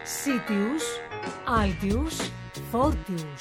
Sitius, Altius, Fortius.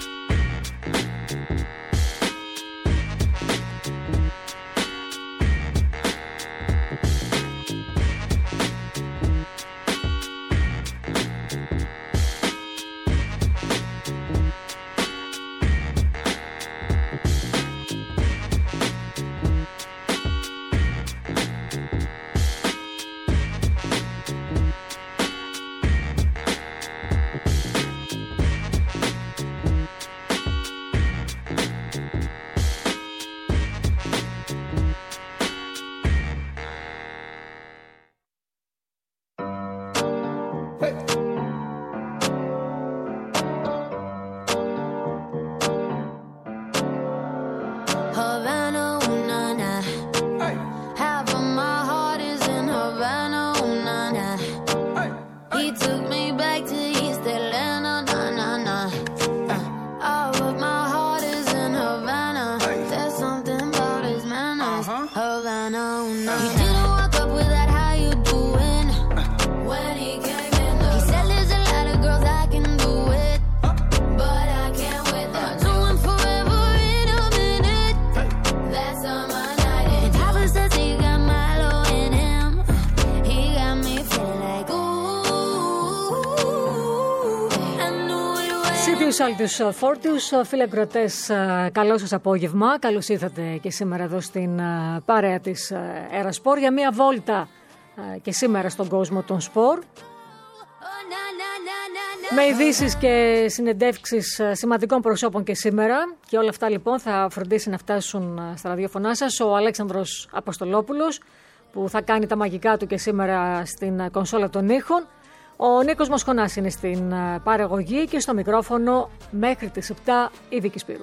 Τους Φόρτιους, φίλοι ακροατές, καλό σας απόγευμα. Καλώς ήρθατε και σήμερα εδώ στην παρέα της Ερασπορ για μια βόλτα και σήμερα στον κόσμο των σπορ. Με ειδήσεις και συνεντεύξεις σημαντικών προσώπων και σήμερα. Και όλα αυτά λοιπόν θα φροντίσει να φτάσουν στα ραδιοφωνά σας ο Αλέξανδρος Αποστολόπουλος, που θα κάνει τα μαγικά του και σήμερα στην κονσόλα των ήχων. Ο Νίκος Μοσχονάς είναι στην παραγωγή και στο μικρόφωνο μέχρι τις 7 η Βίκη Σπύρου.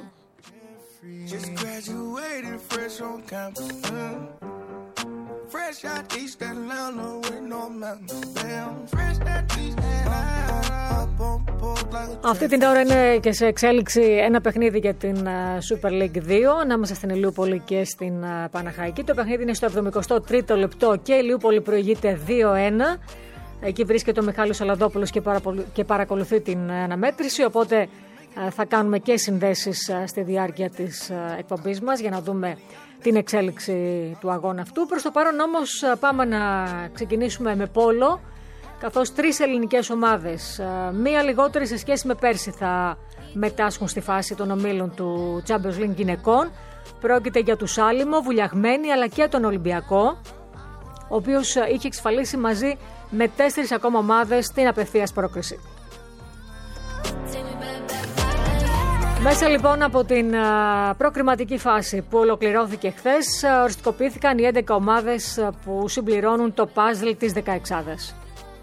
Αυτή την ώρα είναι και σε εξέλιξη ένα παιχνίδι για την Super League 2 ανάμεσα στην Ηλιούπολη και στην Παναχαϊκή. Το παιχνίδι είναι στο 73ο λεπτό και η Ηλιούπολη προηγείται 2-1. Εκεί βρίσκεται ο Μιχάλης Ολαδόπουλος και παρακολουθεί την αναμέτρηση, οπότε θα κάνουμε και συνδέσεις στη διάρκεια της εκπομπής μας για να δούμε την εξέλιξη του αγώνα αυτού. Προς το παρόν όμως πάμε να ξεκινήσουμε με πόλο, καθώς 3 ελληνικές ομάδες, μία λιγότερη σε σχέση με πέρσι, θα μετάσχουν στη φάση των ομίλων του Champions League γυναικών. Πρόκειται για τους Άλυμο, Βουλιαγμένη αλλά και τον Ολυμπιακό, ο οποίος είχε εξασφαλίσει μαζί με 4 ακόμα ομάδες την απευθείας πρόκριση. Μέσα λοιπόν από την προκριματική φάση που ολοκληρώθηκε χθες, οριστικοποιήθηκαν οι 11 ομάδες που συμπληρώνουν το παζλ της 16άδας.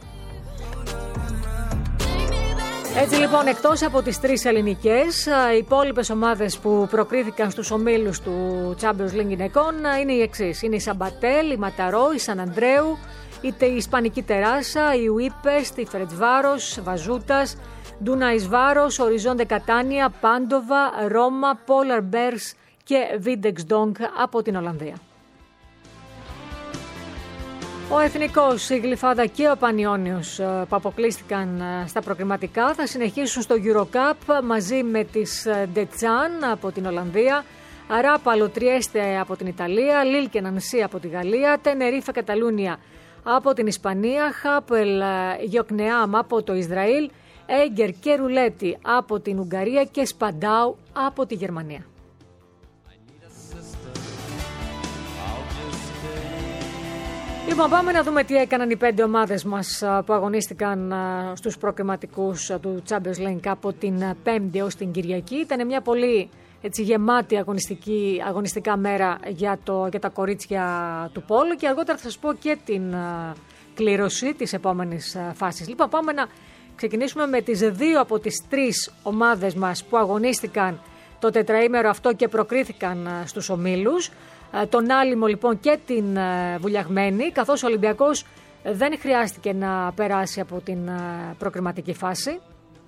Έτσι λοιπόν, εκτός από τις 3 ελληνικές, οι υπόλοιπες ομάδες που προκρίθηκαν στους ομίλους του Champions League γυναικών είναι οι εξής. Είναι η Σαμπατέλ, η Ματαρό, η Σαν Ανδρέου, είτε η Ισπανική Τεράσα, η Ουίπες, η Φρετβάρος, Βαζούτας, Ντούναϊς Βάρος, Οριζόντε Κατάνια, Πάντοβα, Ρώμα, Πόλαρ Μπέρς και Βίντεξ Ντόγκ από την Ολλανδία. Ο Εθνικός, η Γλυφάδα και ο Πανιώνιος που αποκλείστηκαν στα προκριματικά θα συνεχίσουν στο Eurocup μαζί με τις Ντετσάν από την Ολλανδία, Ράπαλο Τριέστε από την Ιταλία, Λίλ και Νανσί από τη Γαλλία, Τενερίφε Καταλούνια από την Ισπανία, Χάπελ Γιοκνεάμ από το Ισραήλ, Έγκερ και Ρουλέτη από την Ουγγαρία και Σπαντάου από τη Γερμανία. Λοιπόν, πάμε να δούμε τι έκαναν οι 5 ομάδες μας που αγωνίστηκαν στους προκριματικούς του Champions League από την Πέμπτη έως την Κυριακή. Ήταν μια πολύ γεμάτη αγωνιστικά μέρα για τα κορίτσια του πόλου και αργότερα θα σας πω και την κλήρωση της επόμενης φάσης. Λοιπόν, πάμε να ξεκινήσουμε με τις 2 από τις 3 ομάδες μας που αγωνίστηκαν το τετραήμερο αυτό και προκρίθηκαν στους ομίλους. Τον Άλυμο λοιπόν και την Βουλιαγμένη, καθώς ο Ολυμπιακός δεν χρειάστηκε να περάσει από την προκριματική φάση.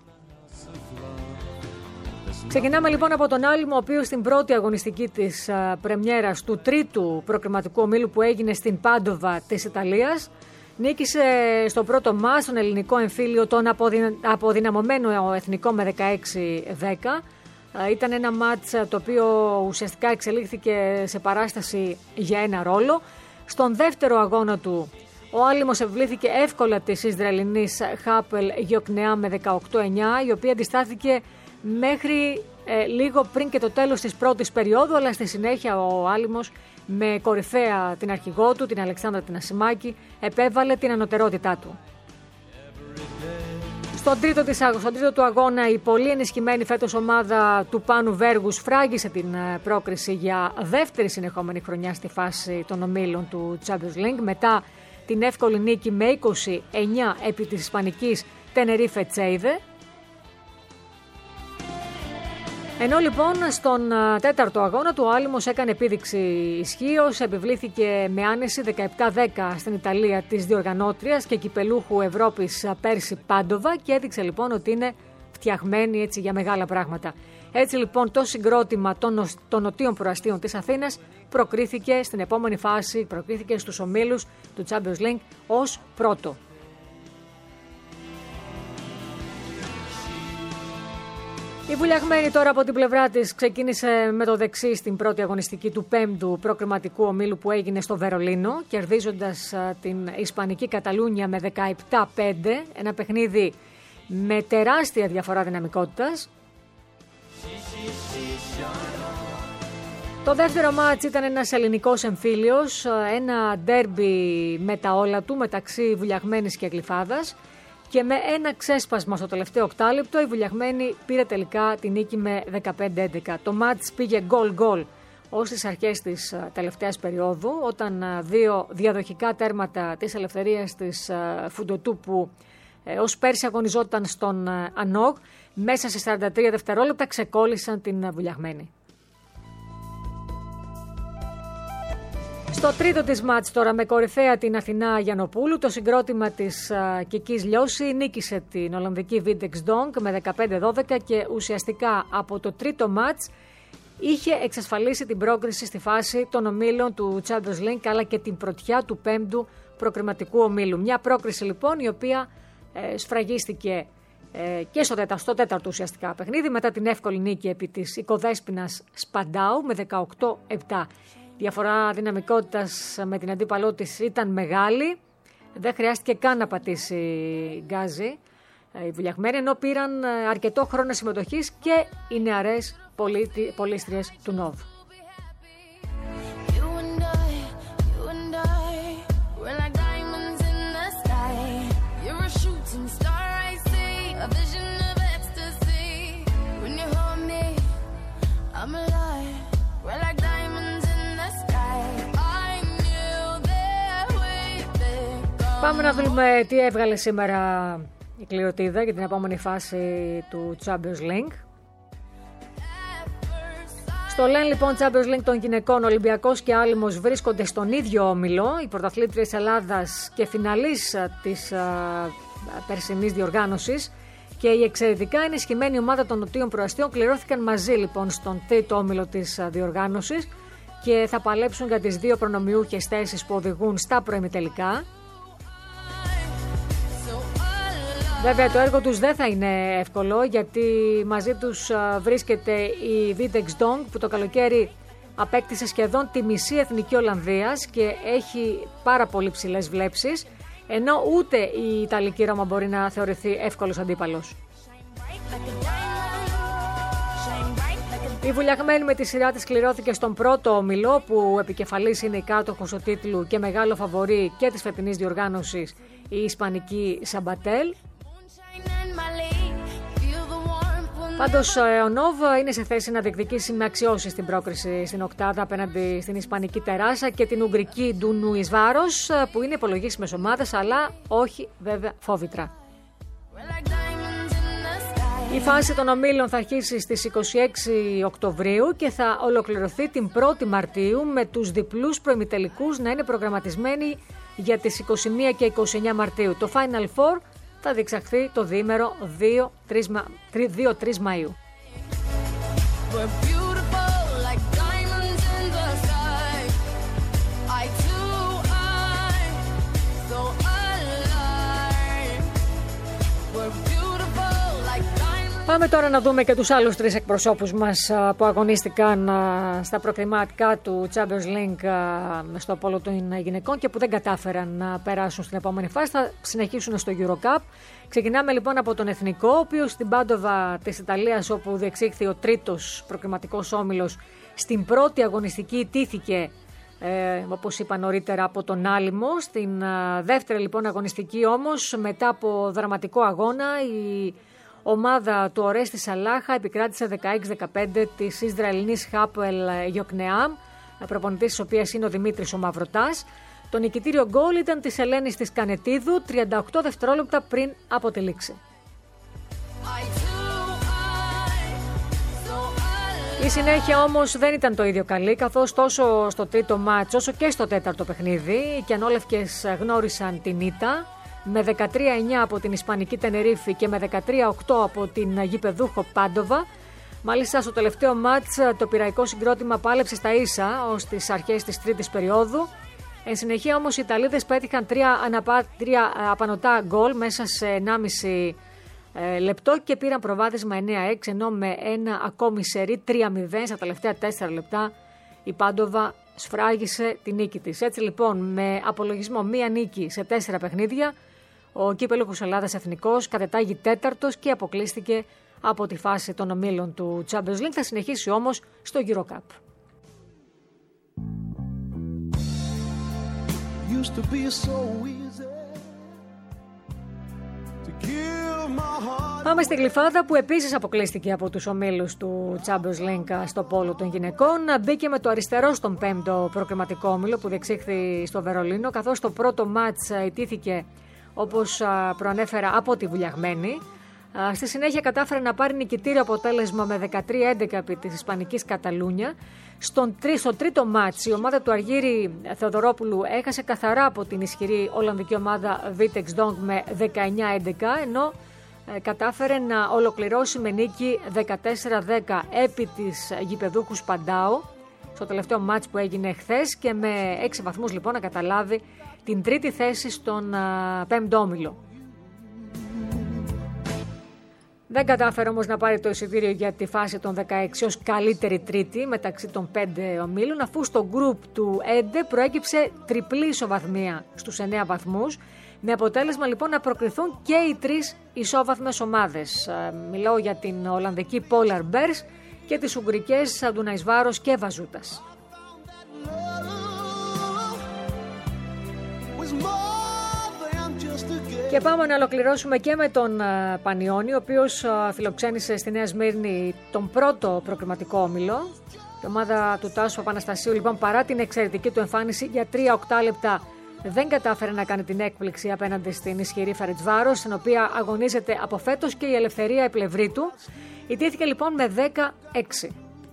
Ξεκινάμε λοιπόν από τον Άλυμο, ο οποίος στην πρώτη αγωνιστική της πρεμιέρας του τρίτου προκριματικού ομίλου που έγινε στην Πάντοβα της Ιταλίας Νίκησε στο πρώτο μάτς τον ελληνικό εμφύλιο τον αποδυναμωμένο εθνικό με 16-10. Ήταν ένα μάτς το οποίο ουσιαστικά εξελίχθηκε σε παράσταση για ένα ρόλο. Στον δεύτερο αγώνα του ο άλυμος επιβλήθηκε εύκολα της Ισραηλινής Χάπελ Γιοκνεά με 18-9, η οποία αντιστάθηκε μέχρι λίγο πριν και το τέλος της πρώτης περίοδου, αλλά στη συνέχεια ο άλυμος με κορυφαία την αρχηγό του, την Αλεξάνδρα την Ασημάκη, επέβαλε την ανωτερότητά του. Στον τρίτο του αγώνα η πολύ ενισχυμένη φέτος ομάδα του Πάνου Βέργους φράγισε την πρόκριση για δεύτερη συνεχόμενη χρονιά στη φάση των ομίλων του Champions League, μετά την εύκολη νίκη με 29 επί της ισπανικής Τενερίφε Τσέιδε. Ενώ λοιπόν στον τέταρτο αγώνα του ο άλυμος έκανε επίδειξη ισχύως, επιβλήθηκε με άνεση 17-10 στην Ιταλία της διοργανώτριας και κυπελούχου Ευρώπης Πέρση Πάντοβα και έδειξε λοιπόν ότι είναι φτιαγμένη έτσι για μεγάλα πράγματα. Έτσι λοιπόν το συγκρότημα των νοτίων προαστίων της Αθήνας προκρίθηκε στην επόμενη φάση, προκρίθηκε στους ομίλους του Champions League ως πρώτο. Η βουλιαγμένη τώρα από την πλευρά της ξεκίνησε με το δεξί στην πρώτη αγωνιστική του 5ου προκριματικού ομίλου που έγινε στο Βερολίνο, κερδίζοντας την Ισπανική Καταλούνια με 17-5, ένα παιχνίδι με τεράστια διαφορά δυναμικότητας. Το δεύτερο μάτς ήταν ένας ελληνικός εμφύλιος, ένα ντέρμπι με τα όλα του μεταξύ βουλιαγμένης και Γλυφάδας. Και με ένα ξέσπασμα στο τελευταίο οκτάλεπτο η βουλιαγμένη πήρε τελικά την νίκη με 15-11. Το μάτς πήγε γκολ-γκολ ως τις αρχές της τελευταίας περίοδου, όταν δύο διαδοχικά τέρματα της Ελευθερίας της Φουντοτού που ως πέρσι αγωνιζόταν στον Ανόγ, μέσα σε 43 δευτερόλεπτα ξεκόλλησαν την βουλιαγμένη. Στο τρίτο της μάτς τώρα με κορυφαία την Αθηνά Γιαννοπούλου, το συγκρότημα της Κικής Λιώση νίκησε την Ολλανδική Vintex Donk με 15-12 και ουσιαστικά από το τρίτο μάτς είχε εξασφαλίσει την πρόκριση στη φάση των ομίλων του Champions League αλλά και την πρωτιά του 5ου προκριματικού ομίλου. Μια πρόκριση λοιπόν η οποία σφραγίστηκε και στο τέταρτο ουσιαστικά παιχνίδι μετά την εύκολη νίκη επί της Οικοδέσποινας Σπαντάου με 18-7. Διαφορά δυναμικότητας με την αντίπαλό της ήταν μεγάλη. Δεν χρειάστηκε καν να πατήσει γκάζι οι βουλιαγμένοι, ενώ πήραν αρκετό χρόνο συμμετοχής και οι νεαρές πολίστριες του ΝΟΒ. Πάμε να δούμε τι έβγαλε σήμερα η κληροτίδα για την επόμενη φάση του Champions League. Στο ΛΕΝ λοιπόν Champions League των γυναικών, Ολυμπιακός και Άλυμος βρίσκονται στον ίδιο όμιλο. Οι πρωταθλήτριες Ελλάδας και φιναλής της περσινής διοργάνωσης και η εξαιρετικά ενισχυμένη ομάδα των νοτίων προαστίων κληρώθηκαν μαζί λοιπόν στον τρίτο όμιλο της διοργάνωσης και θα παλέψουν για τις δύο προνομιούχες θέσεις που οδηγούν στα προημιτελικά. Βέβαια το έργο τους δεν θα είναι εύκολο γιατί μαζί τους βρίσκεται η Vintex Donk που το καλοκαίρι απέκτησε σχεδόν τη μισή εθνική Ολλανδίας και έχει πάρα πολύ ψηλές βλέψεις, ενώ ούτε η Ιταλική Ρώμα μπορεί να θεωρηθεί εύκολος αντίπαλος. Η βουλιαγμένη με τη σειρά της κληρώθηκε στον πρώτο όμιλο που επικεφαλής είναι η κάτοχος του τίτλου και μεγάλο φαβορί και της φετινής διοργάνωσης η Ισπανική Σαμπατέλ. Πάντως ο ΝΟΒ είναι σε θέση να διεκδικήσει με αξιώσεις στην πρόκριση στην οκτάδα απέναντι στην Ισπανική Τεράσα και την Ουγγρική Ντουνού εις βάρος, που είναι υπολογίσιμες ομάδες αλλά όχι βέβαια φόβητρα. Η φάση των ομίλων θα αρχίσει στις 26 Οκτωβρίου και θα ολοκληρωθεί την 1η Μαρτίου με τους διπλούς προημιτελικούς να είναι προγραμματισμένοι για τις 21 και 29 Μαρτίου. Το Final Four θα διεξαχθεί το διήμερο 2-3 Μαΐου. Πάμε τώρα να δούμε και τους άλλους 3 εκπροσώπους μας που αγωνίστηκαν στα προκριματικά του Champions League στο πόλο των γυναικών και που δεν κατάφεραν να περάσουν στην επόμενη φάση. Θα συνεχίσουν στο EuroCup. Ξεκινάμε λοιπόν από τον Εθνικό, ο οποίος στην Πάντοβα της Ιταλίας, όπου διεξήχθη ο 3ος προκριματικός όμιλος, στην πρώτη αγωνιστική ιτήθηκε, όπως είπα νωρίτερα, από τον Άλυμο. Στην δεύτερη λοιπόν αγωνιστική όμως, μετά από δραματικό αγώνα, η ομάδα του Ορέστη Σαλάχα επικράτησε 16-15 της Ισραηλινής Χάπελ Γιοκνεάμ, προπονητής της οποίας είναι ο Δημήτρης ο Μαυροτάς. Το νικητήριο γκολ ήταν της Ελένης της Κανετίδου 38 δευτερόλεπτα πριν από τη λήξη. Η συνέχεια όμως δεν ήταν το ίδιο καλή, καθώς τόσο στο τρίτο μάτς όσο και στο τέταρτο παιχνίδι οι κιανόλευκες γνώρισαν την ήττα με 13-9 από την Ισπανική Τενερίφη και με 13-8 από την γηπεδούχο Πάντοβα. Μάλιστα στο τελευταίο μάτς το πειραϊκό συγκρότημα πάλεψε στα ίσα ως τις αρχές της τρίτης περίοδου. Εν συνεχεία όμως οι Ιταλίδες πέτυχαν 3 απανωτά γκολ μέσα σε 1,5 λεπτό και πήραν προβάδισμα 9-6, ενώ με ένα ακόμη σερί 3-0 στα τελευταία 4 λεπτά η Πάντοβα σφράγισε τη νίκη της. Έτσι λοιπόν, με απολογισμό μία νίκη σε 4 παιχνίδια, ο κύπελλος Ελλάδας Εθνικός κατετάγει 4ος και αποκλείστηκε από τη φάση των ομίλων του Champions League. Θα συνεχίσει όμως στο EuroCup. Πάμε στη Γλυφάδα, που επίσης αποκλείστηκε από τους ομίλους του Champions League στο πόλο των γυναικών. Μπήκε με το αριστερό στον 5ο προκριματικό όμιλο που διεξήχθη στο Βερολίνο, καθώς το πρώτο μάτς ητήθηκε, όπως προανέφερα, από τη Βουλιαγμένη. Στη συνέχεια κατάφερε να πάρει νικητήριο αποτέλεσμα με 13-11 επί της Ισπανικής Καταλούνια. Στο τρίτο μάτς η ομάδα του Αργύρη Θεοδωρόπουλου έχασε καθαρά από την ισχυρή Ολλανδική ομάδα Vitex Dong με 19-11, ενώ κατάφερε να ολοκληρώσει με νίκη 14-10 επί της γηπεδούχου Σπαντάου στο τελευταίο μάτς που έγινε χθες και με 6 βαθμούς λοιπόν να καταλάβει την τρίτη θέση στον 5ο όμιλο. Δεν κατάφερε όμως να πάρει το εισιτήριο για τη φάση των 16 ως καλύτερη τρίτη μεταξύ των 5 ομίλων, αφού στο γκρουπ του ΕΝΤΕ προέκυψε τριπλή ισοβαθμία στους 9 βαθμούς, με αποτέλεσμα λοιπόν να προκριθούν και οι 3 ισόβαθμες ομάδες. Μιλάω για την Ολλανδική Polar Bears και τις Ουγγρικές Ντουναϊσβάρος και Βαζούτας. Και πάμε να ολοκληρώσουμε και με τον Πανιώνη, ο οποίος φιλοξένησε στη Νέα Σμύρνη τον πρώτο προκριματικό όμιλο. Η ομάδα του Τάσου Παπαναστασίου λοιπόν, παρά την εξαιρετική του εμφάνιση για 3 οκτάλεπτα, δεν κατάφερε να κάνει την έκπληξη απέναντι στην ισχυρή Φερετσβάρος, στην οποία αγωνίζεται από φέτος και η Ελευθερία Επλευρίτου. Ιτήθηκε λοιπόν με 16.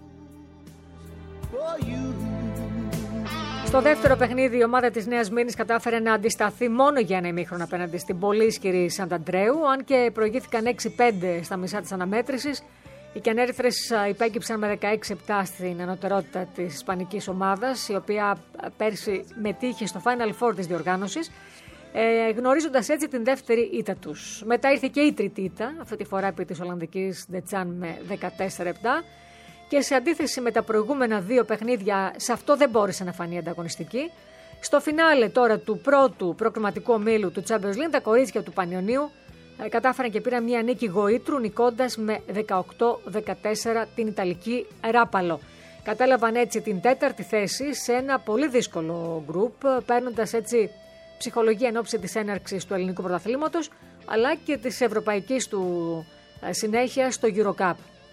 Στο δεύτερο παιχνίδι η ομάδα της Νέας Μύρνης κατάφερε να αντισταθεί μόνο για ένα ημίχρονο απέναντι στην πολύ ισχυρή Σανταντρέου, αν και προηγήθηκαν 6-5 στα μισά της αναμέτρησης. Οι Κενέριθρες υπέκυψαν με 16-7 στην ανωτερότητα της ισπανικής ομάδας, η οποία πέρσι μετήχε στο Final Four της διοργάνωσης, γνωρίζοντας έτσι την δεύτερη ήττα τους. Μετά ήρθε και η τρίτη ήττα, αυτή τη φορά επί της Ολλανδικής Ντετσάν με 14-7. Και σε αντίθεση με τα προηγούμενα 2 παιχνίδια, σε αυτό δεν μπόρεσε να φανεί ανταγωνιστική. Στο φινάλε τώρα του πρώτου προκριματικού ομίλου του Champions League, τα κορίτσια του Πανιωνίου κατάφεραν και πήραν μια νίκη γοήτρου, νικώντας με 18-14 την Ιταλική Ράπαλο. Κατέλαβαν έτσι την 4η θέση σε ένα πολύ δύσκολο γκρουπ, παίρνοντας έτσι ψυχολογία εν ώψη της έναρξης του ελληνικού πρωταθλήματος, αλλά και της ευρωπαϊκής του συνέχεια στο EuroCup.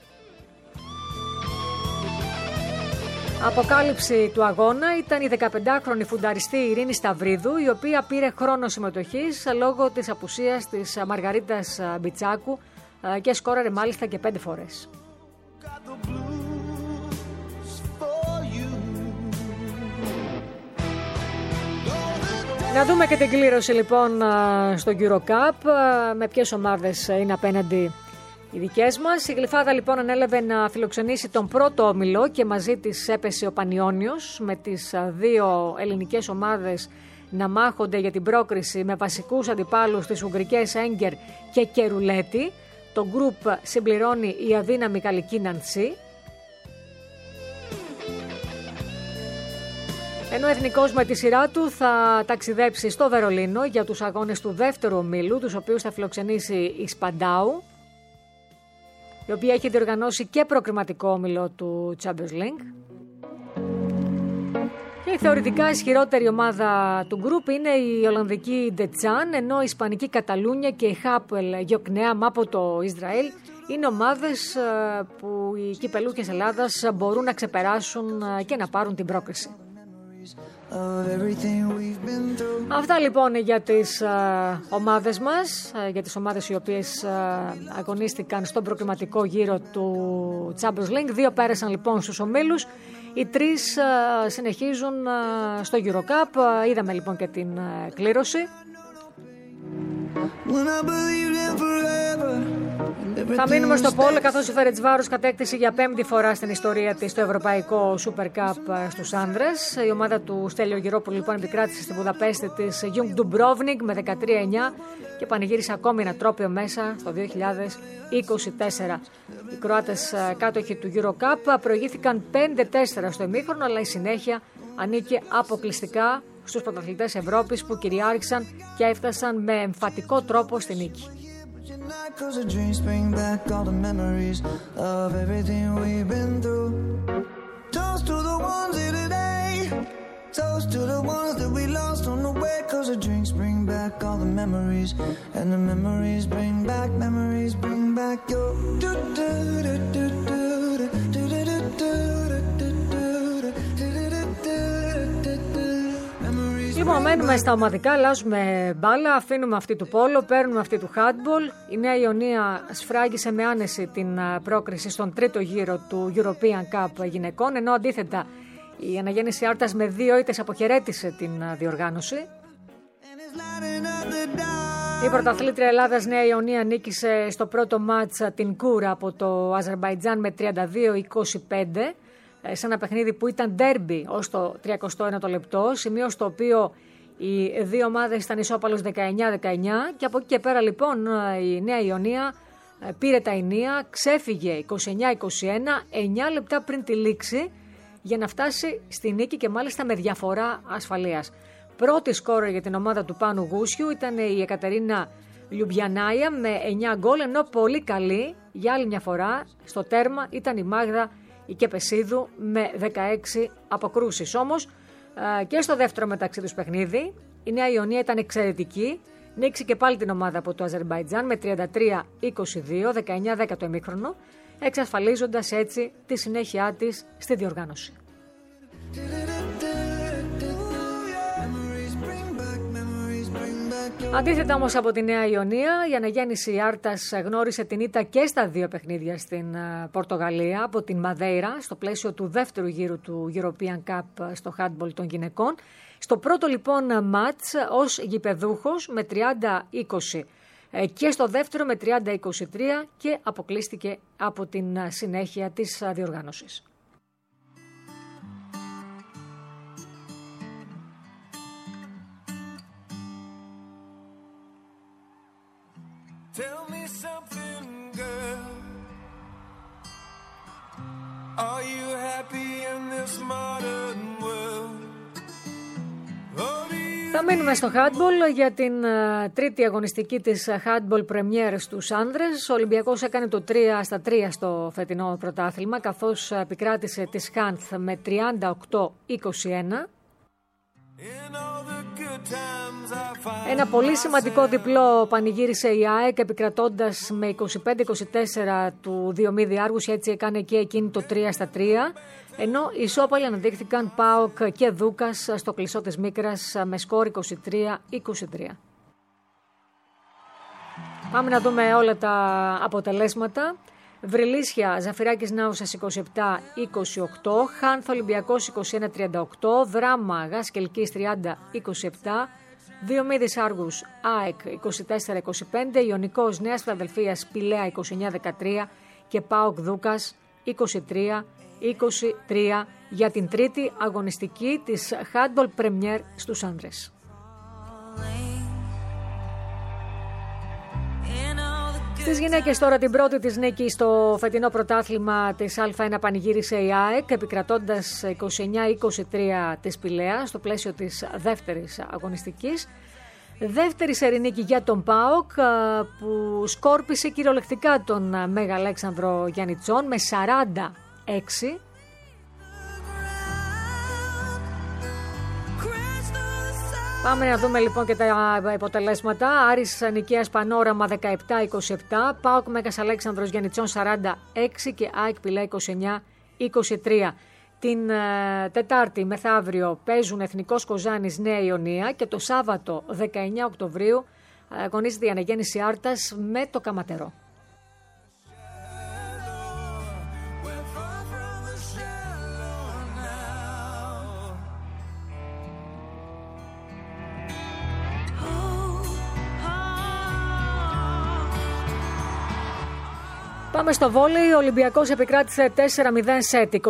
Αποκάλυψη του αγώνα ήταν η 15χρονη φουνταριστή Ειρήνη Σταυρίδου, η οποία πήρε χρόνο συμμετοχής λόγω της απουσίας της Μαργαρίτας Μπιτσάκου και σκόραρε μάλιστα και 5 φορές. Να δούμε και την κλήρωση λοιπόν στο EuroCup, με ποιες ομάδες είναι απέναντι οι δικές μας. Η Γλυφάδα λοιπόν ανέλαβε να φιλοξενήσει τον πρώτο όμιλο και μαζί της έπεσε ο Πανιώνιος, με τις 2 ελληνικές ομάδες να μάχονται για την πρόκριση με βασικούς αντιπάλους τις Ουγγρικές Έγκερ και Κερουλέτη. Το γκρουπ συμπληρώνει η αδύναμη γαλλική Νανσί. Ενώ ο εθνικός με τη σειρά του θα ταξιδέψει στο Βερολίνο για τους αγώνες του δεύτερου ομίλου, τους οποίους θα φιλοξενήσει η Σπαντάου, η οποία έχει διοργανώσει και προκριματικό όμιλο του Champions League. Και η θεωρητικά ισχυρότερη ομάδα του γκρουπ είναι η Ολλανδική Ντετσάν, ενώ η Ισπανική Καταλούνια και η Χάπελ Γιοκνέαμ από το Ισραήλ είναι ομάδες που οι κυπελούχες Ελλάδας μπορούν να ξεπεράσουν και να πάρουν την πρόκριση. Αυτά λοιπόν για τις ομάδες μας, για τις ομάδες οι οποίες αγωνίστηκαν στον προκριματικό γύρο του Champions League. 2 πέρασαν λοιπόν στους ομίλους, οι 3 συνεχίζουν στο EuroCup. Είδαμε λοιπόν και την κλήρωση. Θα μείνουμε στο πόλο, καθώς η Φερεντσβάρος κατέκτησε για 5η φορά στην ιστορία της το Ευρωπαϊκό Super Cup στους άνδρες. Η ομάδα του Στέλιο Γυρόπουλου λοιπόν επικράτησε στη Βουδαπέστη της Young Dubrovnik με 13-9 και πανηγύρισε ακόμη ένα τρόπαιο μέσα στο 2024. Οι Κροάτες κάτοχοι του EuroCup προηγήθηκαν 5-4 στο ημίχρονο, αλλά η συνέχεια ανήκε αποκλειστικά στους πρωταθλητές Ευρώπης που κυριάρχησαν και έφτασαν με εμφατικό τρόπο στη νίκη. Cause the dreams bring back all the memories of everything we've been through. Toast to the ones here today. Toast to the ones that we lost on the way. Cause the drinks bring back all the memories. And the memories bring back your Λοιπόν, μένουμε στα ομαδικά, αλλάζουμε μπάλα, αφήνουμε αυτή του πόλο, παίρνουμε αυτή του handball. Η Νέα Ιωνία σφράγισε με άνεση την πρόκριση στον τρίτο γύρο του European Cup γυναικών, ενώ αντίθετα η Αναγέννηση Άρτας με 2 ήττες αποχαιρέτησε την διοργάνωση. Η πρωταθλήτρια Ελλάδας Νέα Ιωνία νίκησε στο πρώτο μάτς την Κούρα από το Αζερμπαϊτζάν με 32-25. Σε ένα παιχνίδι που ήταν ντέρμπι ως το 31ο λεπτό, σημείο στο οποίο οι 2 ομάδες ήταν ισόπαλος 19-19 και από εκεί και πέρα λοιπόν η Νέα Ιωνία πήρε τα ηνία, ξέφυγε 29-21, 9 λεπτά πριν τη λήξη για να φτάσει στη νίκη και μάλιστα με διαφορά ασφαλείας. Πρώτη σκόρερ για την ομάδα του Πάνου Γούσιου ήταν η Εκατερίνα Λιουμπιανάια με 9 γκολ, ενώ πολύ καλή για άλλη μια φορά στο τέρμα ήταν η Μάγδα η Κεπεσίδου με 16 αποκρούσεις. Όμως και στο δεύτερο μεταξύ τους παιχνίδι η Νέα Ιωνία ήταν εξαιρετική, νίκησε και πάλι την ομάδα από το Αζερμπαϊτζάν με 33-22, 19-10 το ημίχρονο, εξασφαλίζοντας έτσι τη συνέχειά της στη διοργάνωση. Αντίθετα όμως από τη Νέα Ιωνία, η Αναγέννηση Άρτας γνώρισε την ήττα και στα 2 παιχνίδια στην Πορτογαλία από την Μαδέιρα στο πλαίσιο του δεύτερου γύρου του European Cup στο handball των γυναικών. Στο πρώτο λοιπόν μάτς ως γηπεδούχος με 30-20 και στο δεύτερο με 30-23 και αποκλείστηκε από την συνέχεια της διοργάνωσης. Tell me something, girl. Are you happy in this modern world? Θα μείνουμε στο handball για την τρίτη αγωνιστική της handball premier στους άνδρες. Ο Ολυμπιακός έκανε το 3-3 στο φετινό πρωτάθλημα, καθώς επικράτησε τη Χάνθ με 38-21. Ένα πολύ σημαντικό διπλό πανηγύρισε η ΑΕΚ επικρατώντας με 25-24 του Διομήδη Άργους, έτσι έκανε και εκείνη το 3-3, ενώ οι ισόπαλοι αναδείχθηκαν ΠΑΟΚ και Δούκας στο κλεισό της Μίκρας με σκορ 23-23. Πάμε να δούμε όλα τα αποτελέσματα. Βρυλίσια Ζαφυράκης Νάουσας 27-28, Χάνθ Ολυμπιακός 21-38, Δράμα Γας Κελκής 30-27, Διομήδης Άργους ΑΕΚ 24-25, Ιωνικός Νέας Φιλαδελφίας Πηλαία 29-13 και ΠΑΟΚ Δούκας 23-23 για την τρίτη αγωνιστική της Handball Premier στους άνδρες. Στις γυναίκες τώρα την πρώτη της νίκη στο φετινό πρωτάθλημα της Α1 πανηγύρισε η ΑΕΚ, επικρατώντας 29-23 της Πηλαία στο πλαίσιο της δεύτερης αγωνιστικής. Δεύτερη σερί νίκη για τον ΠΑΟΚ, που σκόρπισε κυριολεκτικά τον Μέγα Αλέξανδρο Γιαννιτσών με 46. Πάμε να δούμε λοιπόν και τα αποτελέσματα. Άρης Νικαίας Πανόραμα 17-27, ΠΑΟΚ Μέγας Αλέξανδρος Γιαννιτσών 46 και ΑΕΚ Πηλαία 29-23. Την Τετάρτη μεθαύριο παίζουν Εθνικός Κοζάνης Νέα Ιωνία και το Σάββατο 19 Οκτωβρίου αγωνίζεται η αναγέννηση Άρτας με το Καματερό. Πάμε στο βόλεϊ. Ο Ολυμπιακός επικράτησε 4-0 σετ, 25-21,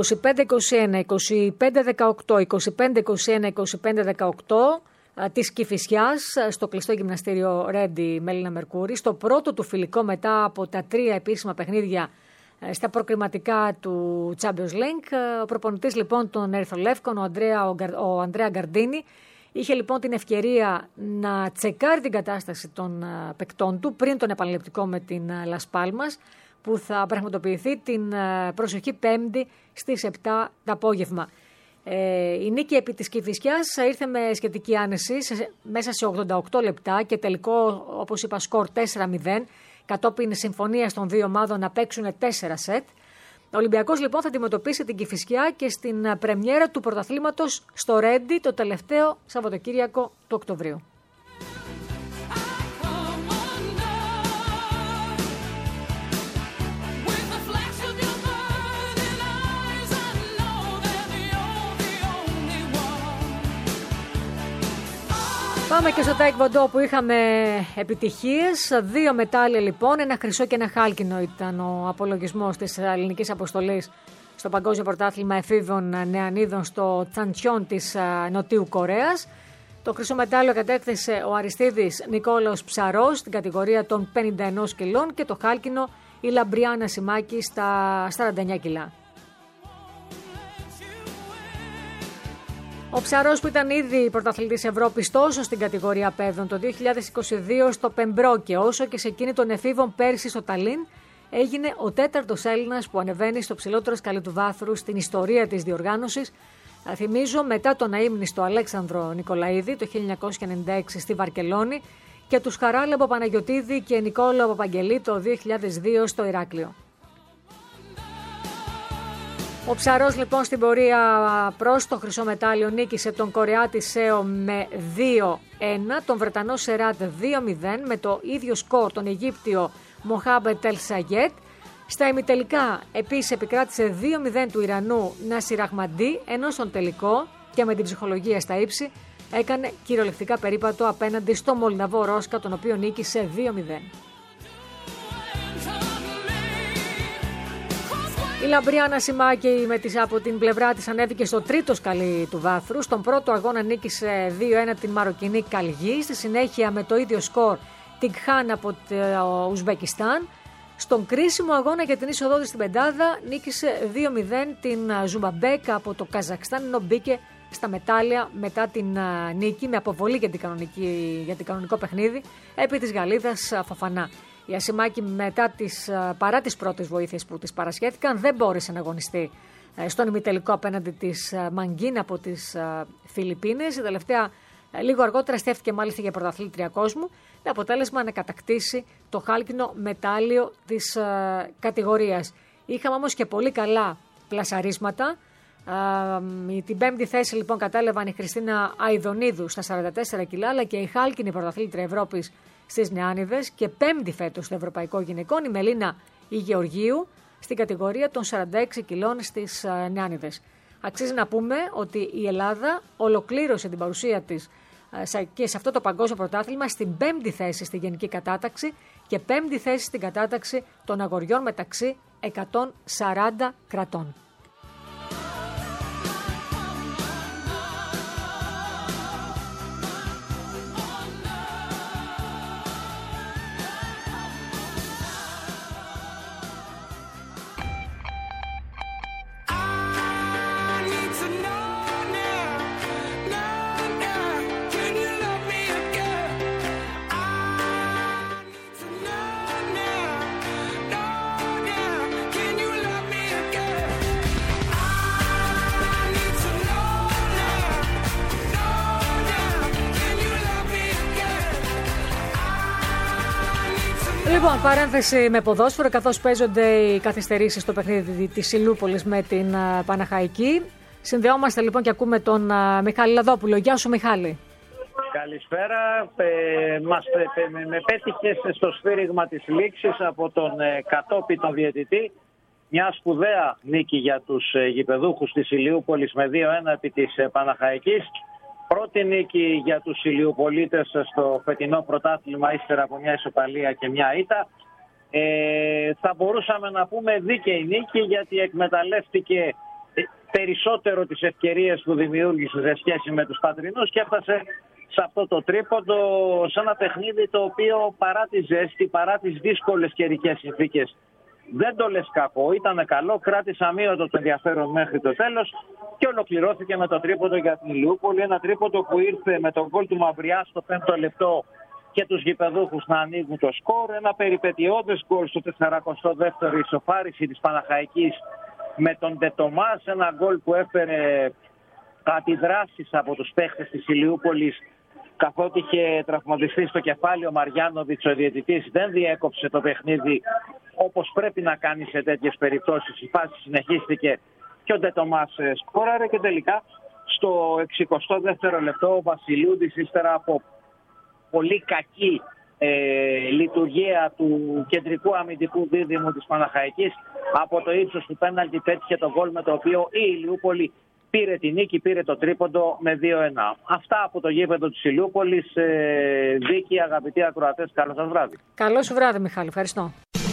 25-18, 25-21, 25-18 της Κηφισιάς στο κλειστό γυμναστήριο Ρέντι Μέλινα Μερκούρη. Στο πρώτο του φιλικό μετά από τα 3 επίσημα παιχνίδια στα προκριματικά του Champions League. Ο προπονητής λοιπόν των Ερυθρολεύκων, ο Ανδρέα Γκαρντίνη, είχε λοιπόν την ευκαιρία να τσεκάρει την κατάσταση των παικτών του πριν τον επαναληπτικό με την Λας Πάλμας, που θα πραγματοποιηθεί την προσεχή Πέμπτη στις 7 το απόγευμα. Η νίκη επί της Κηφισιάς ήρθε με σχετική άνεση μέσα σε 88 λεπτά και τελικό, όπως είπα, σκορ 4-0, κατόπιν συμφωνίας των δύο ομάδων να παίξουν 4 σετ. Ο Ολυμπιακός λοιπόν θα αντιμετωπίσει την Κηφισιά και στην πρεμιέρα του πρωταθλήματος στο Ρέντι το τελευταίο Σαββατοκύριακο του Οκτωβρίου. Πάμε και στο Taekwondo που είχαμε επιτυχίες. 2 μετάλλια λοιπόν, ένα χρυσό και ένα χάλκινο ήταν ο απολογισμός της ελληνικής αποστολής στο Παγκόσμιο Πρωτάθλημα Εφήβων Νεανίδων στο Τσαντσιόν της Νοτιού Κορέας. Το χρυσό μετάλλιο κατέκτησε ο Αριστίδης Νικόλαος Ψαρός στην κατηγορία των 51 κιλών και το χάλκινο η Λαμπριάνα Σιμάκη στα 49 κιλά. Ο Ψαρός, που ήταν ήδη πρωταθλητής Ευρώπης τόσο στην κατηγορία παιδών το 2022 στο Πεμπρόκε όσο και σε εκείνη των εφήβων πέρσι στο Ταλίν, έγινε ο 4ος Έλληνας που ανεβαίνει στο ψηλότερο σκαλί του βάθρου στην ιστορία της διοργάνωσης. Θυμίζω, μετά τον αείμνηστο Αλέξανδρο Νικολαίδη το 1996 στη Βαρκελόνη και τους Χαράλαμπο Παναγιωτίδη και Νικόλαο Παπαγγελή το 2002 στο Ηράκλειο. Ο Ψαρός λοιπόν στην πορεία προς το χρυσό μετάλλιο νίκησε τον Κορεάτη Σέο με 2-1, τον Βρετανό Σεράτ 2-0, με το ίδιο σκορ τον Αιγύπτιο Μοχάμπετ Ελ Σαγέτ. Στα ημιτελικά επίσης επικράτησε 2-0 του Ιρανού Νάσιρ Αχμαντί, ενώ στον τελικό και με την ψυχολογία στα ύψη έκανε κυριολεκτικά περίπατο απέναντι στο Μολδαβό Ρόσκα, τον οποίο νίκησε 2-0. Η Λαμπριάνα Σιμάκη από την πλευρά της ανέβηκε στο 3ο σκαλί του βάθρου. Στον πρώτο αγώνα νίκησε 2-1 την Μαροκινή Καλγή. Στη συνέχεια με το ίδιο σκορ την Κχάν από το Ουσμπεκιστάν. Στον κρίσιμο αγώνα για την είσοδό της στην πεντάδα νίκησε 2-0 την Ζουμπαμπέκα από το Καζακστάν, ενώ μπήκε στα μετάλλια μετά την νίκη με αποβολή για την κανονικό παιχνίδι επί της Γαλλίδας Φοφανά. Η Ασημάκη παρά τις πρώτες βοήθειες που της παρασχέθηκαν δεν μπόρεσε να αγωνιστεί στον ημιτελικό απέναντι της Μαγκίν από τις Φιλιππίνες. Η τελευταία λίγο αργότερα στέφθηκε μάλιστα για πρωταθλήτρια κόσμου με αποτέλεσμα να κατακτήσει το χάλκινο μετάλλιο της κατηγορίας. Είχαμε όμως και πολύ καλά πλασαρίσματα. Την 5η θέση λοιπόν κατέλαβαν η Χριστίνα Αηδονίδου στα 44 κιλά, αλλά και η χάλκινη πρωταθλήτρια Ευρώπης στις Νεάνιδες και 5η φέτος στο Ευρωπαϊκό Γυναικών η Μελίνα η Γεωργίου στην κατηγορία των 46 κιλών στις Νεάνιδες. Αξίζει να πούμε ότι η Ελλάδα ολοκλήρωσε την παρουσία της και σε αυτό το παγκόσμιο πρωτάθλημα στην 5η θέση στη γενική κατάταξη και 5η θέση στην κατάταξη των αγοριών μεταξύ 140 κρατών. Λοιπόν, παρένθεση με ποδόσφαιρο, καθώς παίζονται οι καθυστερήσεις στο παιχνίδι της Ηλιούπολης με την Παναχαϊκή. Συνδεόμαστε λοιπόν και ακούμε τον Μιχάλη Λαδόπουλο. Γεια σου, Μιχάλη. Καλησπέρα. Με πέτυχες στο σφύριγμα της λήξης από τον κατόπιτο διαιτητή. Μια σπουδαία νίκη για τους γηπεδούχους της Ηλιούπολης με 2-1 επί της Παναχαϊκής. Πρώτη νίκη για τους Ηλιουπολίτες στο φετινό πρωτάθλημα ύστερα από μια ισοπαλία και μια ήττα. Θα μπορούσαμε να πούμε δίκαιη νίκη, γιατί εκμεταλλεύτηκε περισσότερο τις ευκαιρίες που δημιούργησε σε σχέση με τους πατρινούς και έφτασε σε αυτό το τρίποντο, σε ένα παιχνίδι το οποίο παρά τη ζέστη, παρά τις δύσκολες καιρικές συνθήκες, δεν το λες κακό, ήταν καλό, κράτησε αμύωτο το ενδιαφέρον μέχρι το τέλος και ολοκληρώθηκε με το τρίποντο για την Ηλιούπολη. Ένα τρίποντο που ήρθε με τον γκολ του Μαυριά στο 5ο λεπτό και τους γηπεδούχους να ανοίγουν το σκορ. Ένα περιπετειώδες γκολ στο 42ο ισοφάριση της Παναχαϊκής με τον Ντετομάς. Ένα γκολ που έφερε αντιδράσεις από τους παίχτες της Ηλιούπολης, καθότι είχε τραυματιστεί στο κεφάλι ο Μαριάνοβιτς, ο διαιτητής δεν διέκοψε το παιχνίδι όπως πρέπει να κάνει σε τέτοιες περιπτώσεις. Η φάση συνεχίστηκε και ο Ντετομάς σκόραρε και τελικά στο 62ο λεπτό ο Βασιλιούδης, ύστερα από πολύ κακή λειτουργία του κεντρικού αμυντικού δίδυμου της Παναχαϊκής, από το ύψος του πέναλτι πέτυχε το γκολ με το οποίο η Ηλιούπολη πήρε τη νίκη, πήρε το τρίποντο με 2-1. Αυτά από το γήπεδο της Ηλιούπολης. Δίκη, αγαπητοί ακροατές, καλό σας βράδυ. Καλό σου βράδυ, Μιχάλη. Ευχαριστώ.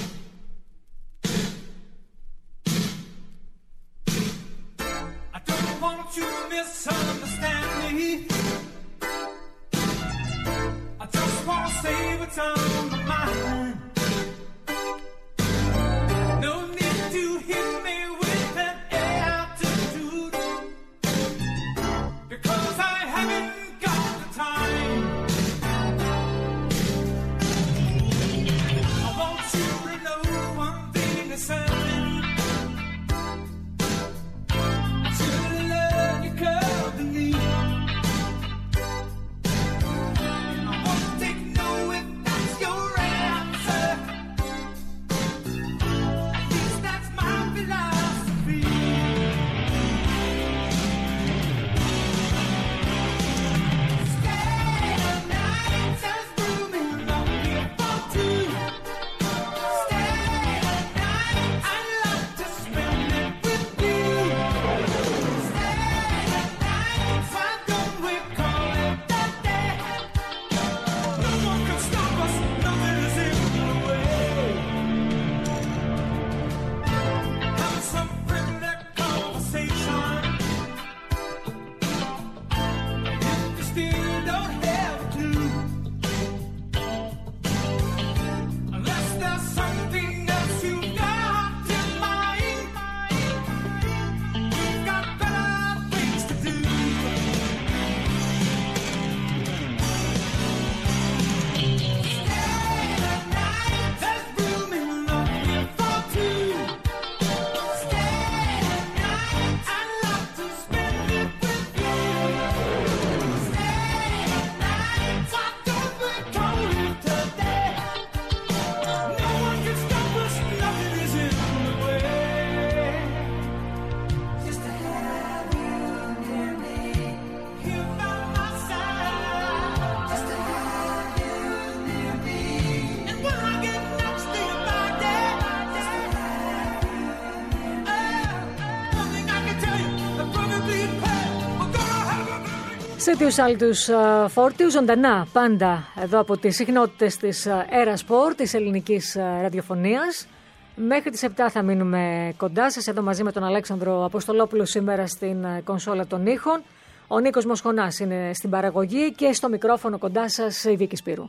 Σε τους άλλους φόρτιους, ζωντανά πάντα εδώ από τις συχνότητες της Era Sport, της ελληνικής ραδιοφωνίας. Μέχρι τις 7 θα μείνουμε κοντά σας, εδώ μαζί με τον Αλέξανδρο Αποστολόπουλο σήμερα στην κονσόλα των ήχων. Ο Νίκος Μοσχονάς είναι στην παραγωγή και στο μικρόφωνο κοντά σας η Βίκη Σπύρου.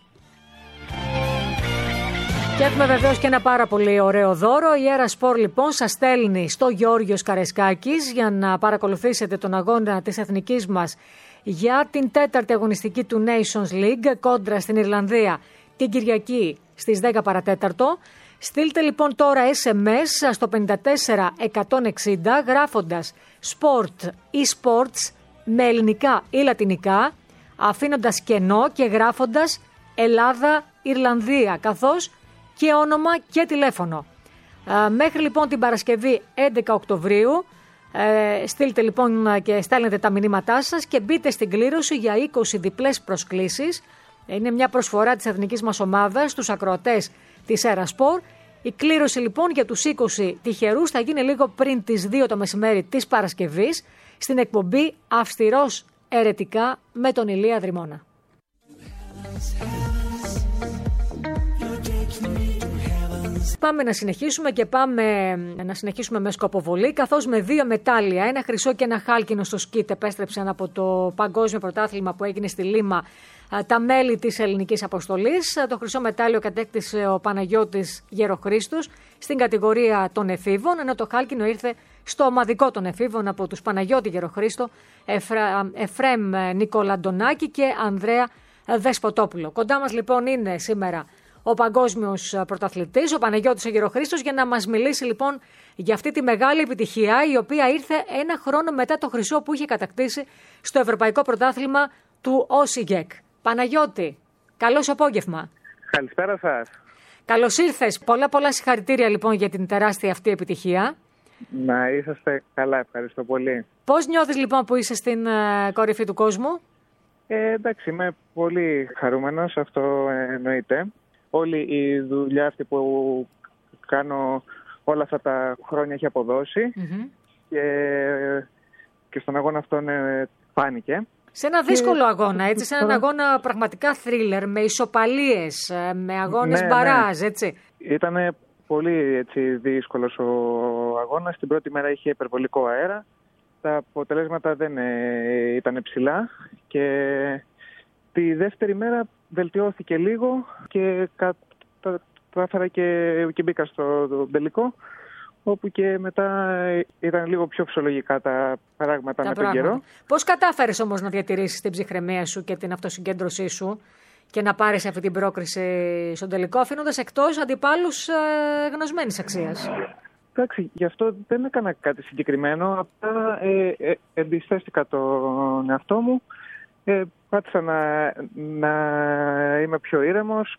Και έχουμε βεβαίως και ένα πάρα πολύ ωραίο δώρο. Η Era Sport λοιπόν σας στέλνει στο Γεώργιος Καρεσκάκης για να παρακολουθήσετε τον αγώνα της εθνικής μας για την τέταρτη αγωνιστική του Nations League κόντρα στην Ιρλανδία την Κυριακή στις 10 παρατέταρτο. Στείλτε λοιπόν τώρα SMS στο 54160 γράφοντας Sport ή Sports με ελληνικά ή λατινικά, αφήνοντας κενό και γράφοντας Ελλάδα-Ιρλανδία, καθώς και όνομα και τηλέφωνο. Μέχρι λοιπόν την Παρασκευή 11 Οκτωβρίου στείλτε λοιπόν και στέλνετε τα μηνύματά σας και μπείτε στην κλήρωση για 20 διπλές προσκλήσεις. Είναι μια προσφορά της εθνικής μας ομάδας στους ακροατές της Ερασπορ. Η κλήρωση λοιπόν για τους 20 τυχερούς θα γίνει λίγο πριν τις 2 το μεσημέρι της Παρασκευής στην εκπομπή Αυστηρός Ερετικά με τον Ηλία Δρυμώνα. Πάμε να συνεχίσουμε και πάμε να συνεχίσουμε με σκοποβολή, καθώς με 2 μετάλλια, ένα χρυσό και ένα χάλκινο στο σκίτ επέστρεψαν από το παγκόσμιο πρωτάθλημα που έγινε στη Λίμα τα μέλη της ελληνικής αποστολής. Το χρυσό μετάλλιο κατέκτησε ο Παναγιώτης Γεροχρήστος στην κατηγορία των εφήβων, ενώ το χάλκινο ήρθε στο ομαδικό των εφήβων από τους Παναγιώτη Γεροχρήστο, Εφρέμ Νικολαντονάκη και Ανδρέα Δεσποτόπουλο. Κοντά μας λοιπόν είναι σήμερα ο παγκόσμιος πρωταθλητής, ο Παναγιώτης Γεροχρήστος, για να μας μιλήσει λοιπόν για αυτή τη μεγάλη επιτυχία, η οποία ήρθε ένα χρόνο μετά το χρυσό που είχε κατακτήσει στο Ευρωπαϊκό Πρωτάθλημα του Όσιγεκ. Παναγιώτη, καλώς απόγευμα. Καλησπέρα σας. Καλώς ήρθες. Πολλά συγχαρητήρια λοιπόν για την τεράστια αυτή επιτυχία. Να είσαστε καλά, ευχαριστώ πολύ. Πώς νιώθεις λοιπόν που είσαι στην κορυφή του κόσμου? Εντάξει, είμαι πολύ χαρούμενος, αυτό εννοείται. Όλη η δουλειά αυτή που κάνω όλα αυτά τα χρόνια έχει αποδώσει και στον αγώνα αυτόν φάνηκε. Σε ένα δύσκολο αγώνα, έτσι, σε έναν αγώνα πραγματικά θρίλερ, με ισοπαλίες, με αγώνες μπαράζ, έτσι. Ήτανε πολύ έτσι, δύσκολος ο αγώνας. Την πρώτη μέρα είχε υπερβολικό αέρα. Τα αποτελέσματα δεν ήταν ψηλά και τη δεύτερη μέρα βελτιώθηκε λίγο και κατάφερα και μπήκα στο τελικό, όπου και μετά ήταν λίγο πιο φυσιολογικά τα πράγματα με τον καιρό. Πώς κατάφερες όμως να διατηρήσεις την ψυχραιμία σου και την αυτοσυγκέντρωσή σου και να πάρεις αυτή την πρόκριση στον τελικό, αφήνοντας εκτός αντιπάλους γνωσμένης αξίας? Εντάξει, γι' αυτό δεν έκανα κάτι συγκεκριμένο, απλά εμπιστεύτηκα τον εαυτό μου. Πάτησα να είμαι πιο ήρεμος,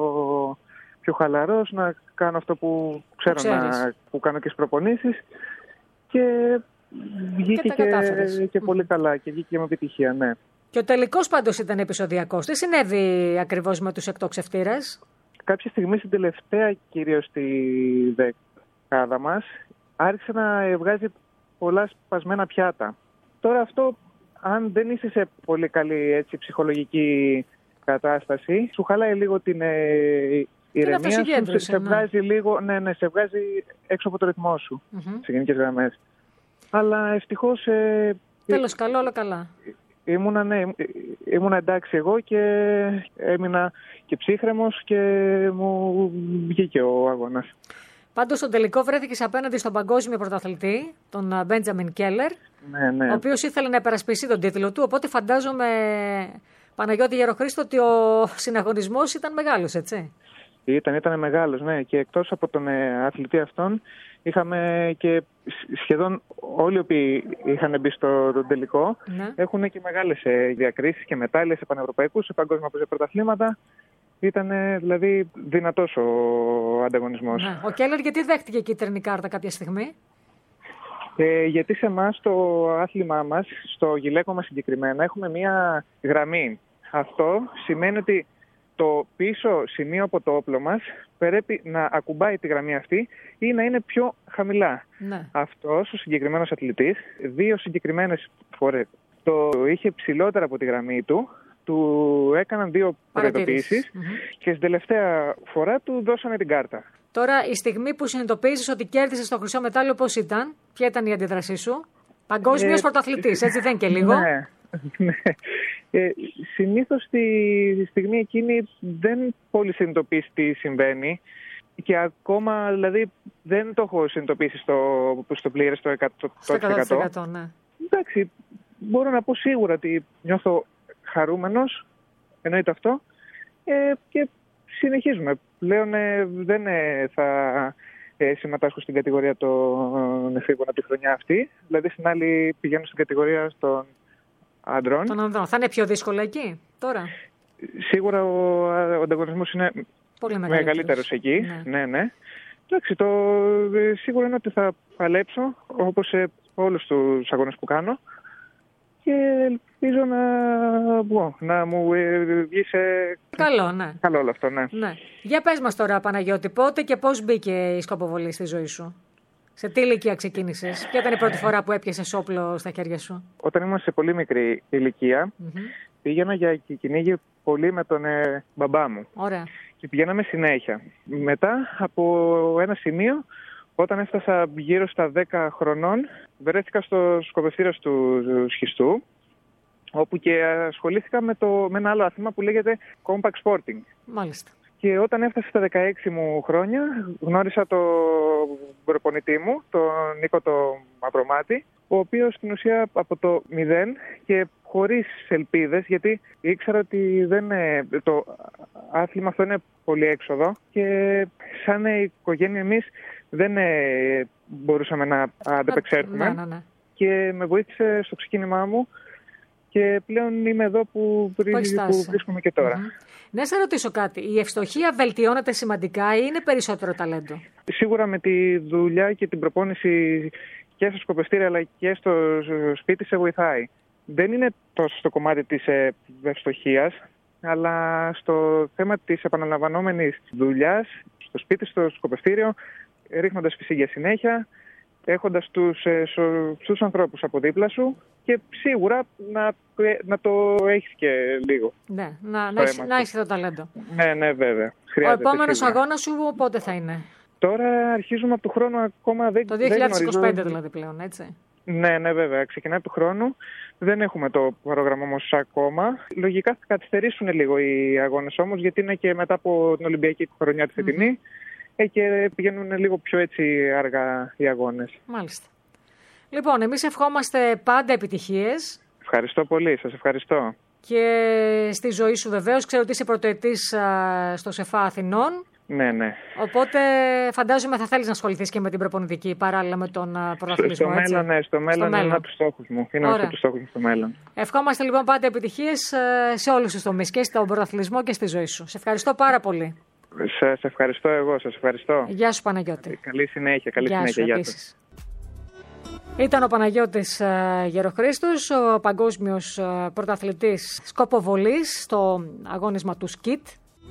πιο χαλαρός, να κάνω αυτό που ξέρω που κάνω και στις προπονήσεις και βγήκε και πολύ καλά και βγήκε με επιτυχία, ναι. Και ο τελικός πάντως ήταν επεισοδιακός. Τι συνέβη ακριβώς με τους εκτοξευτήρες? Κάποια στιγμή στην τελευταία, κυρίως στη δεκάδα μας, άρχισε να βγάζει πολλά σπασμένα πιάτα. Τώρα αυτό, αν δεν είσαι σε πολύ καλή έτσι, ψυχολογική κατάσταση, σου χαλάει λίγο την ηρεμία σου, σε βγάζει λίγο, σε βγάζει έξω από το ρυθμό σου, σε γενικές γραμμές. Αλλά ευτυχώς... Τέλος καλό, όλα καλά. Ήμουνα εντάξει εγώ και έμεινα και ψύχρεμος και μου βγήκε ο αγώνας. Πάντως στον τελικό βρέθηκες απέναντι στον παγκόσμιο πρωταθλητή, τον Μπέντζαμιν Κέλλερ, ο οποίος ήθελε να υπερασπιστεί τον τίτλο του, οπότε φαντάζομαι, Παναγιώτη Γεροχρήστο, ότι ο συναγωνισμός ήταν μεγάλος, έτσι? Ήταν μεγάλος, ναι, και εκτός από τον αθλητή αυτόν είχαμε και σχεδόν όλοι οι οποίοι είχαν μπει στο τελικό, έχουν και μεγάλες διακρίσεις και μετάλλιες σε πανευρωπαϊκούς, σε παγκόσμια πρωταθλήματα. Ήταν δηλαδή δυνατός ο ανταγωνισμός. Ναι. Ο Κέλλερ γιατί δέχτηκε κίτρινη κάρτα κάποια στιγμή? Γιατί σε εμάς το άθλημά μας, στο γυλαίκο μας συγκεκριμένα, έχουμε μία γραμμή. Αυτό σημαίνει ότι το πίσω σημείο από το όπλο μας πρέπει να ακουμπάει τη γραμμή αυτή ή να είναι πιο χαμηλά. Ναι. Αυτός ο συγκεκριμένος αθλητής 2 συγκεκριμένες φορές το είχε ψηλότερα από τη γραμμή του έκαναν 2 προειδοποιήσεις και στην τελευταία φορά του δώσανε την κάρτα. Τώρα η στιγμή που συνειδητοποίησες ότι κέρδισες το χρυσό μετάλλιο πώς ήταν? Ποια ήταν η αντίδρασή σου? Παγκόσμιος πρωταθλητής, έτσι δεν και λίγο? Ναι. Συνήθως τη στιγμή εκείνη δεν πολύ συνειδητοποιείς τι συμβαίνει και ακόμα δηλαδή δεν το έχω συνειδητοποιήσει στο πλήρες το 100%. Ναι. Εντάξει, μπορώ να πω σίγουρα ότι νιώθω χαρούμενος, εννοείται αυτό, και συνεχίζουμε. Πλέον δεν θα συμμετάσχω στην κατηγορία των εφήβων από τη χρονιά αυτή, δηλαδή στην άλλη πηγαίνω στην κατηγορία των άντρων. Θα είναι πιο δύσκολο εκεί τώρα? Σίγουρα ο ανταγωνισμός είναι πολύ μεγαλύτερος εκεί. Ναι. Εντάξει, σίγουρα είναι ότι θα παλέψω όπως σε όλους τους αγώνες που κάνω και ελπίζω να μου βγει σε καλό, ναι. Καλό όλο αυτό, ναι. Για πες μας τώρα, Παναγιώτη, πότε και πώς μπήκε η σκοποβολή στη ζωή σου? Σε τι ηλικία ξεκίνησες? Ποια ήταν η πρώτη φορά που έπιασες όπλο στα χέρια σου? Όταν ήμουν σε πολύ μικρή ηλικία, πήγαινα για κυνήγι πολύ με τον μπαμπά μου. Ωραία. Και πηγαίναμε συνέχεια. Μετά, από ένα σημείο, όταν έφτασα γύρω στα 10 χρονών, βρέθηκα στο σκοπευτήριο του Σχιστού, όπου και ασχολήθηκα με ένα άλλο άθλημα που λέγεται Compact Sporting. Μάλιστα. Και όταν έφτασα στα 16 μου χρόνια, γνώρισα τον προπονητή μου, τον Νίκο το Μαυρομάτη, ο οποίος στην ουσία από το 0 και χωρίς ελπίδες, γιατί ήξερα ότι το άθλημα αυτό είναι πολύ έξοδο και σαν οικογένεια εμείς δεν μπορούσαμε να ανταπεξέλθουμε. Ναι. Και με βοήθησε στο ξεκίνημά μου και πλέον είμαι εδώ που βρίσκομαι και τώρα. Να σε ρωτήσω κάτι. Η ευστοχία βελτιώνεται σημαντικά ή είναι περισσότερο ταλέντο? Σίγουρα με τη δουλειά και την προπόνηση και στο σκοπευτήριο αλλά και στο σπίτι σε βοηθάει. Δεν είναι τόσο στο κομμάτι της ευστοχίας, αλλά στο θέμα της επαναλαμβανόμενης δουλειάς, στο σπίτι, στο σκοπευτήριο, ρίχνοντας φυσίγια συνέχεια, έχοντας τους ανθρώπους από δίπλα σου και σίγουρα να το έχεις και λίγο. Ναι, να έχεις το ταλέντο. Ναι, βέβαια. Ο επόμενος αγώνας σου πότε θα είναι? Τώρα αρχίζουμε από του χρόνου ακόμα το 2025 δηλαδή πλέον, έτσι. Ναι, βέβαια. Ξεκινάει από του χρόνου. Δεν έχουμε το πρόγραμμα όμως ακόμα. Λογικά θα καθυστερήσουν λίγο οι αγώνες όμως, γιατί είναι και μετά από την Ολυμπιακή χρονιά τη φετινή και πηγαίνουν λίγο πιο έτσι αργά οι αγώνες. Μάλιστα. Λοιπόν, εμείς ευχόμαστε πάντα επιτυχίες. Ευχαριστώ πολύ. Σας ευχαριστώ. Και στη ζωή σου βεβαίως. Ξέρω ότι είσαι πρωτοετής στο ΣΕΦΑ Αθηνών. Ναι. Οπότε φαντάζομαι θα θέλεις να ασχοληθείς και με την προπονητική παράλληλα με τον πρωταθλητισμό. Στο μέλλον είναι ένα από τους στόχους μου. Είναι ένα από τους στόχους μου στο μέλλον. Ευχόμαστε λοιπόν πάντα επιτυχίες σε όλους τους τομείς, και στον πρωταθλητισμό και στη ζωή σου. Σε ευχαριστώ πάρα πολύ. Σας ευχαριστώ εγώ. Σας ευχαριστώ. Γεια σου, Παναγιώτη. Καλή συνέχεια. Γεια σας. Ήταν ο Παναγιώτης Γεροχρήστος, ο παγκόσμιος πρωταθλητής σκοποβολής στο αγώνισμα του σκιτ.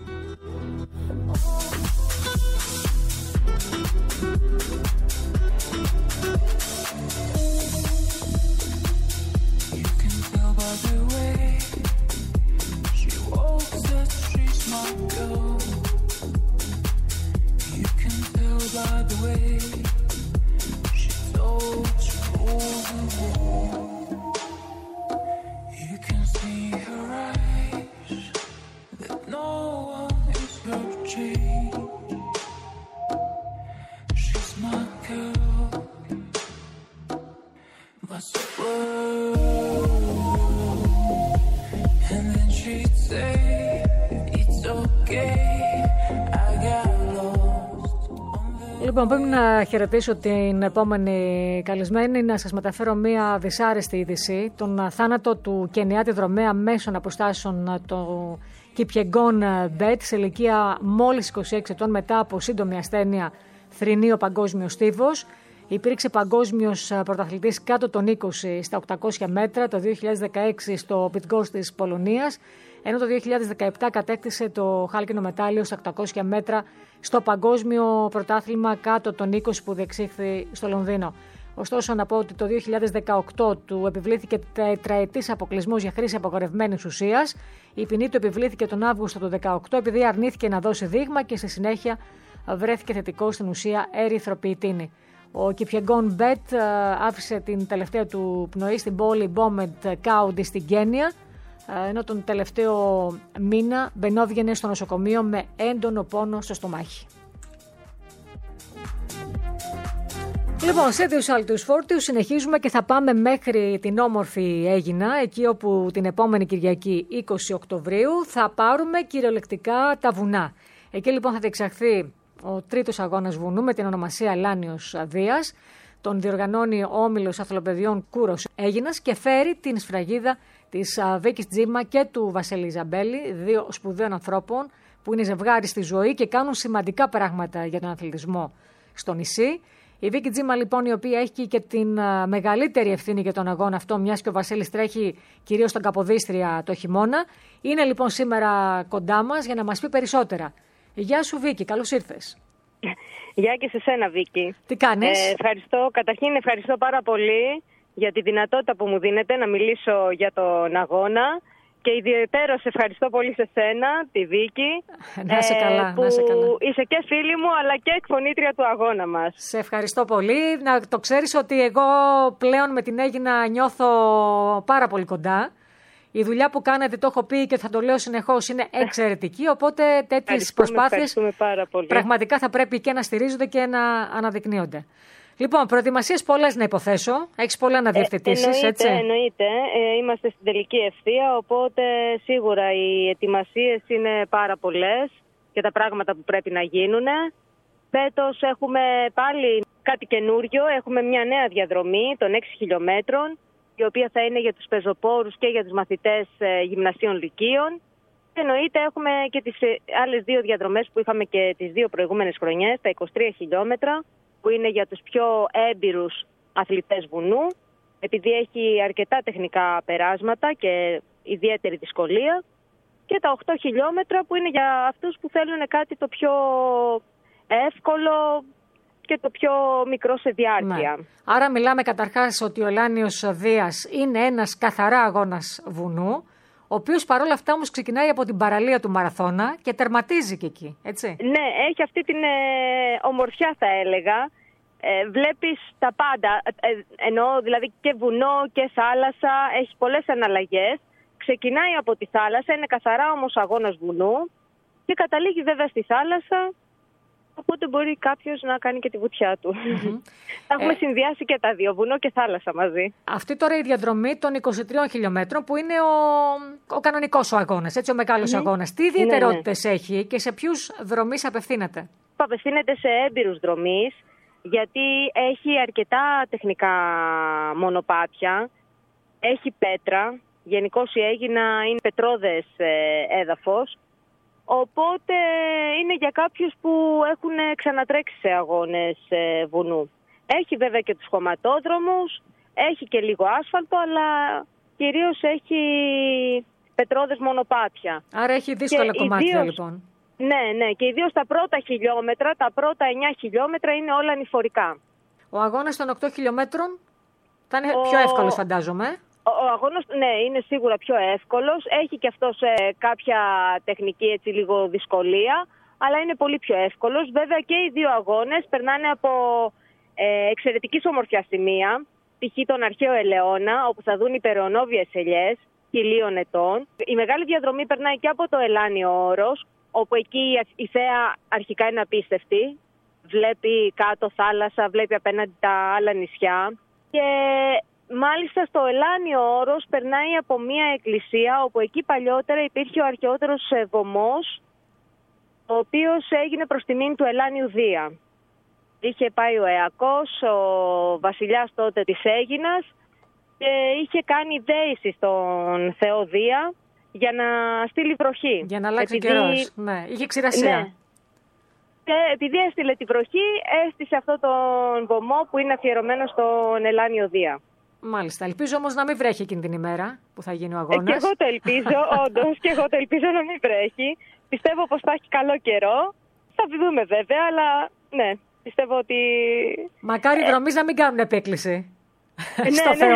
Λοιπόν, πρέπει να χαιρετήσω την επόμενη καλεσμένη, να σας μεταφέρω μία δυσάρεστη είδηση. Τον θάνατο του Κενιάτη δρομέα μέσων αποστάσεων του Κιπιεγκόν Μπετ σε ηλικία μόλις 26 ετών μετά από σύντομη ασθένεια θρηνεί ο παγκόσμιος στίβος. Υπήρξε παγκόσμιος πρωταθλητής κάτω των 20 στα 800 μέτρα το 2016 στο Πιτγκός της Πολωνίας, ενώ το 2017 κατέκτησε το χάλκινο μετάλλιο στα 800 μέτρα στο παγκόσμιο πρωτάθλημα κάτω των 20 που διεξήχθη στο Λονδίνο. Ωστόσο, να πω ότι το 2018 του επιβλήθηκε τετραετής αποκλεισμός για χρήση απαγορευμένης ουσίας. Η ποινή του επιβλήθηκε τον Αύγουστο του 2018 επειδή αρνήθηκε να δώσει δείγμα και στη συνέχεια βρέθηκε θετικό στην ουσία ερυθροποιητίνη. Ο Κιπιεγκόν Μπετ άφησε την τελευταία του πνοή στην πόλη Μπόμεντ Κάουντι στην Κένια, ενώ τον τελευταίο μήνα μπαινόβγαινε στο νοσοκομείο με έντονο πόνο στο στομάχι. Λοιπόν, σε δύο άλλους φόρτιους συνεχίζουμε και θα πάμε μέχρι την όμορφη Αίγινα, εκεί όπου την επόμενη Κυριακή 20 Οκτωβρίου θα πάρουμε κυριολεκτικά τα βουνά. Εκεί λοιπόν θα διεξαχθεί ο τρίτος αγώνας βουνού με την ονομασία Λάνιος Δίας. Τον διοργανώνει ο Όμιλος Αθλοπαιδιών Κούρος Αίγινας και φέρει την σφραγίδα της Βίκης Τζίμα και του Βασίλη Ζαμπέλη, δύο σπουδαίων ανθρώπων που είναι ζευγάρι στη ζωή και κάνουν σημαντικά πράγματα για τον αθλητισμό στο νησί. Η Βίκη Τζίμα, λοιπόν, η οποία έχει και την μεγαλύτερη ευθύνη για τον αγώνα αυτό, μιας και ο Βασίλης τρέχει κυρίως στον Καποδίστρια το χειμώνα, είναι λοιπόν σήμερα κοντά μας για να μας πει περισσότερα. Γεια σου, Βίκη, καλώς ήρθες. Γεια και σε σένα, Βίκη. Τι κάνεις? Καταρχήν ευχαριστώ πάρα πολύ για τη δυνατότητα που μου δίνετε να μιλήσω για τον αγώνα. Και ιδιαιτέρως ευχαριστώ πολύ σε σένα, τη Βίκη, να είσαι καλά, που είσαι και φίλη μου αλλά και εκφωνήτρια του αγώνα μας. Σε ευχαριστώ πολύ. Να το ξέρεις ότι εγώ πλέον με την Αίγινα νιώθω πάρα πολύ κοντά. Η δουλειά που κάνετε, το έχω πει και θα το λέω συνεχώς, είναι εξαιρετική. Οπότε τέτοιες προσπάθειες πραγματικά θα πρέπει και να στηρίζονται και να αναδεικνύονται. Λοιπόν, προετοιμασίες πολλές να υποθέσω. Έχεις πολλά να διευθετήσεις, έτσι. Εννοείται. Είμαστε στην τελική ευθεία, οπότε σίγουρα οι ετοιμασίες είναι πάρα πολλές και τα πράγματα που πρέπει να γίνουν. Φέτος έχουμε πάλι κάτι καινούριο. Έχουμε μια νέα διαδρομή των 6 χιλιόμετρων, η οποία θα είναι για τους πεζοπόρους και για τους μαθητές γυμνασίων λυκείων. Εννοείται έχουμε και τις άλλες δύο διαδρομές που είχαμε και τις δύο προηγούμενες χρονιές, τα 23 χιλιόμετρα, που είναι για τους πιο έμπειρους αθλητές βουνού, επειδή έχει αρκετά τεχνικά περάσματα και ιδιαίτερη δυσκολία, και τα 8 χιλιόμετρα που είναι για αυτούς που θέλουν κάτι το πιο εύκολο και το πιο μικρό σε διάρκεια. Ναι. Άρα μιλάμε καταρχάς ότι ο Ελάνιος Δίας είναι ένας καθαρά αγώνας βουνού, ο οποίος παρόλα αυτά όμως ξεκινάει από την παραλία του Μαραθώνα και τερματίζει και εκεί, έτσι. Ναι, έχει αυτή την ομορφιά, θα έλεγα. Βλέπεις τα πάντα, εννοώ δηλαδή και βουνό και θάλασσα, έχει πολλές αναλλαγές. Ξεκινάει από τη θάλασσα, είναι καθαρά όμως αγώνας βουνού και καταλήγει βέβαια στη θάλασσα, οπότε μπορεί κάποιος να κάνει και τη βουτιά του. Θα έχουμε συνδυάσει και τα δύο, βουνό και θάλασσα μαζί. Αυτή τώρα η διαδρομή των 23 χιλιόμετρων που είναι ο κανονικός ο αγώνας, έτσι, ο μεγάλος αγώνας. Τι ιδιαιτερότητες έχει και σε ποιους δρομείς απευθύνεται? Απευθύνεται σε έμπειρους δρομείς, γιατί έχει αρκετά τεχνικά μονοπάτια, έχει πέτρα, γενικώς η Αίγινα είναι πετρώδες έδαφος, οπότε είναι για κάποιους που έχουν ξανατρέξει σε αγώνες βουνού. Έχει βέβαια και τους χωματόδρομους, έχει και λίγο άσφαλτο, αλλά κυρίως έχει πετρώδες μονοπάτια. Άρα έχει δύσκολα κομμάτια λοιπόν. Ναι, και ιδίως τα πρώτα χιλιόμετρα, τα πρώτα 9 χιλιόμετρα είναι όλα ανηφορικά. Ο αγώνας των 8 χιλιόμετρων θα είναι πιο εύκολος, φαντάζομαι. Ο αγώνας, ναι, είναι σίγουρα πιο εύκολος. Έχει και αυτός κάποια τεχνική, έτσι, λίγο δυσκολία, αλλά είναι πολύ πιο εύκολος. Βέβαια και οι δύο αγώνες περνάνε από εξαιρετικής ομορφιάς σημεία, π.χ. τον αρχαίο Ελαιώνα, όπου θα δουν υπεραιωνόβιες ελιές 1000 ετών. Η μεγάλη διαδρομή περνάει και από το Ελάνιο Όρος, όπου εκεί η θέα αρχικά είναι απίστευτη. Βλέπει κάτω θάλασσα, βλέπει απέναντι τα άλλα νησιά. Και μάλιστα στο Ελάνιο Όρος περνάει από μια εκκλησία, όπου εκεί παλιότερα υπήρχε ο αρχαιότερος βωμός, ο οποίος έγινε προς τιμήν του Ελάνιου Δία. Είχε πάει ο Αιακός, ο βασιλιάς τότε της Αίγινας, και είχε κάνει δέηση στον Θεό Δία για να στείλει βροχή. Για να αλλάξει καιρός. Ναι, είχε ξηρασία. Ναι. Και επειδή έστειλε τη βροχή, έστησε αυτό τον βωμό που είναι αφιερωμένο στον Ελάνιο Δία. Μάλιστα. Ελπίζω όμως να μην βρέχει εκείνη την ημέρα που θα γίνει ο αγώνας. Και εγώ το ελπίζω, όντως, και εγώ το ελπίζω να μην βρέχει. Πιστεύω πως θα έχει καλό καιρό. Θα δούμε βέβαια, αλλά ναι, πιστεύω ότι... Μακάρι οι δρομείς να μην κάνουν επέκλειση. Στο Θεό.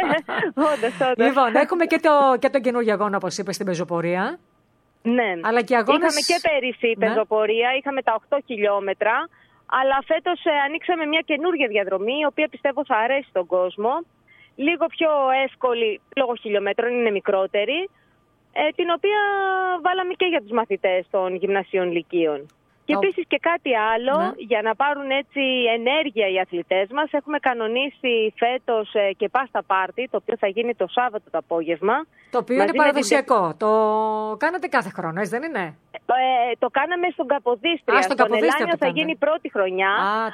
Όντως. Λοιπόν, έχουμε και τον καινούργιο αγώνα, όπως είπες, στην πεζοπορία. Ναι. Αλλά και αγώνες... Είχαμε και πέρυσι πεζοπορία, είχαμε τα 8 χιλιόμετρα, αλλά φέτος ανοίξαμε μια καινούργια διαδρομή, η οποία πιστεύω θα αρέσει στον κόσμο. Λίγο πιο εύκολη, λόγω χιλιόμετρων, είναι μικρότερη, την οποία βάλαμε και για τους μαθητές των γυμνασίων λυκείων. Και επίσης και κάτι άλλο, για να πάρουν έτσι ενέργεια οι αθλητές μας, έχουμε κανονίσει φέτος και πάστα πάρτι, το οποίο θα γίνει το Σάββατο το απόγευμα. Το οποίο είναι παραδοσιακό. Το κάνετε κάθε χρόνο, έτσι δεν είναι? Το κάναμε στον Καποδίστρια. Στον Ελάνιο θα γίνει πρώτη χρονιά,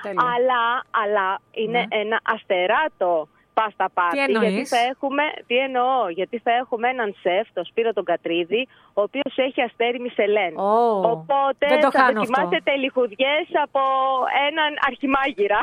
αλλά είναι ένα αστεράτο πάστα πάρτι. Τι εννοώ, γιατί θα έχουμε έναν σεφ, τον Σπύρο τον Κατρίδη, ο οποίος έχει αστέρι Μισελέν. Οπότε θα δοκιμάσετε λιχουδιές από έναν αρχιμάγειρα.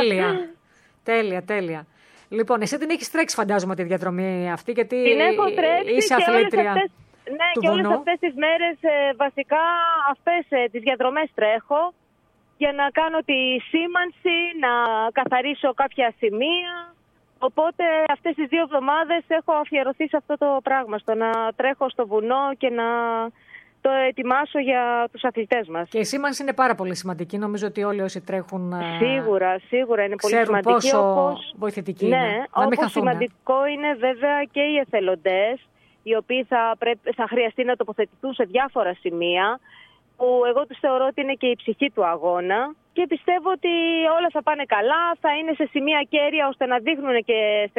Τέλεια. Λοιπόν, εσύ την έχεις τρέξει φαντάζομαι τη διαδρομή αυτή, γιατί την έχω τρέξει είσαι αθλήτρια. Και όλες αυτές τις μέρες βασικά αυτές τις διαδρομές τρέχω για να κάνω τη σήμανση, να καθαρίσω κάποια σημεία. Οπότε αυτές τις 2 εβδομάδες έχω αφιερωθεί σε αυτό το πράγμα, στο να τρέχω στο βουνό και να το ετοιμάσω για τους αθλητές μας. Και η σήμανση είναι πάρα πολύ σημαντική. Νομίζω ότι όλοι όσοι τρέχουν σίγουρα είναι πολύ σημαντική. Πόσο βοηθητική είναι. Όπως σημαντικό είναι βέβαια και οι εθελοντές, οι οποίοι θα χρειαστεί να τοποθετηθούν σε διάφορα σημεία, που εγώ τους θεωρώ ότι είναι και η ψυχή του αγώνα. Και πιστεύω ότι όλα θα πάνε καλά, θα είναι σε σημεία κέρια ώστε να δείχνουν και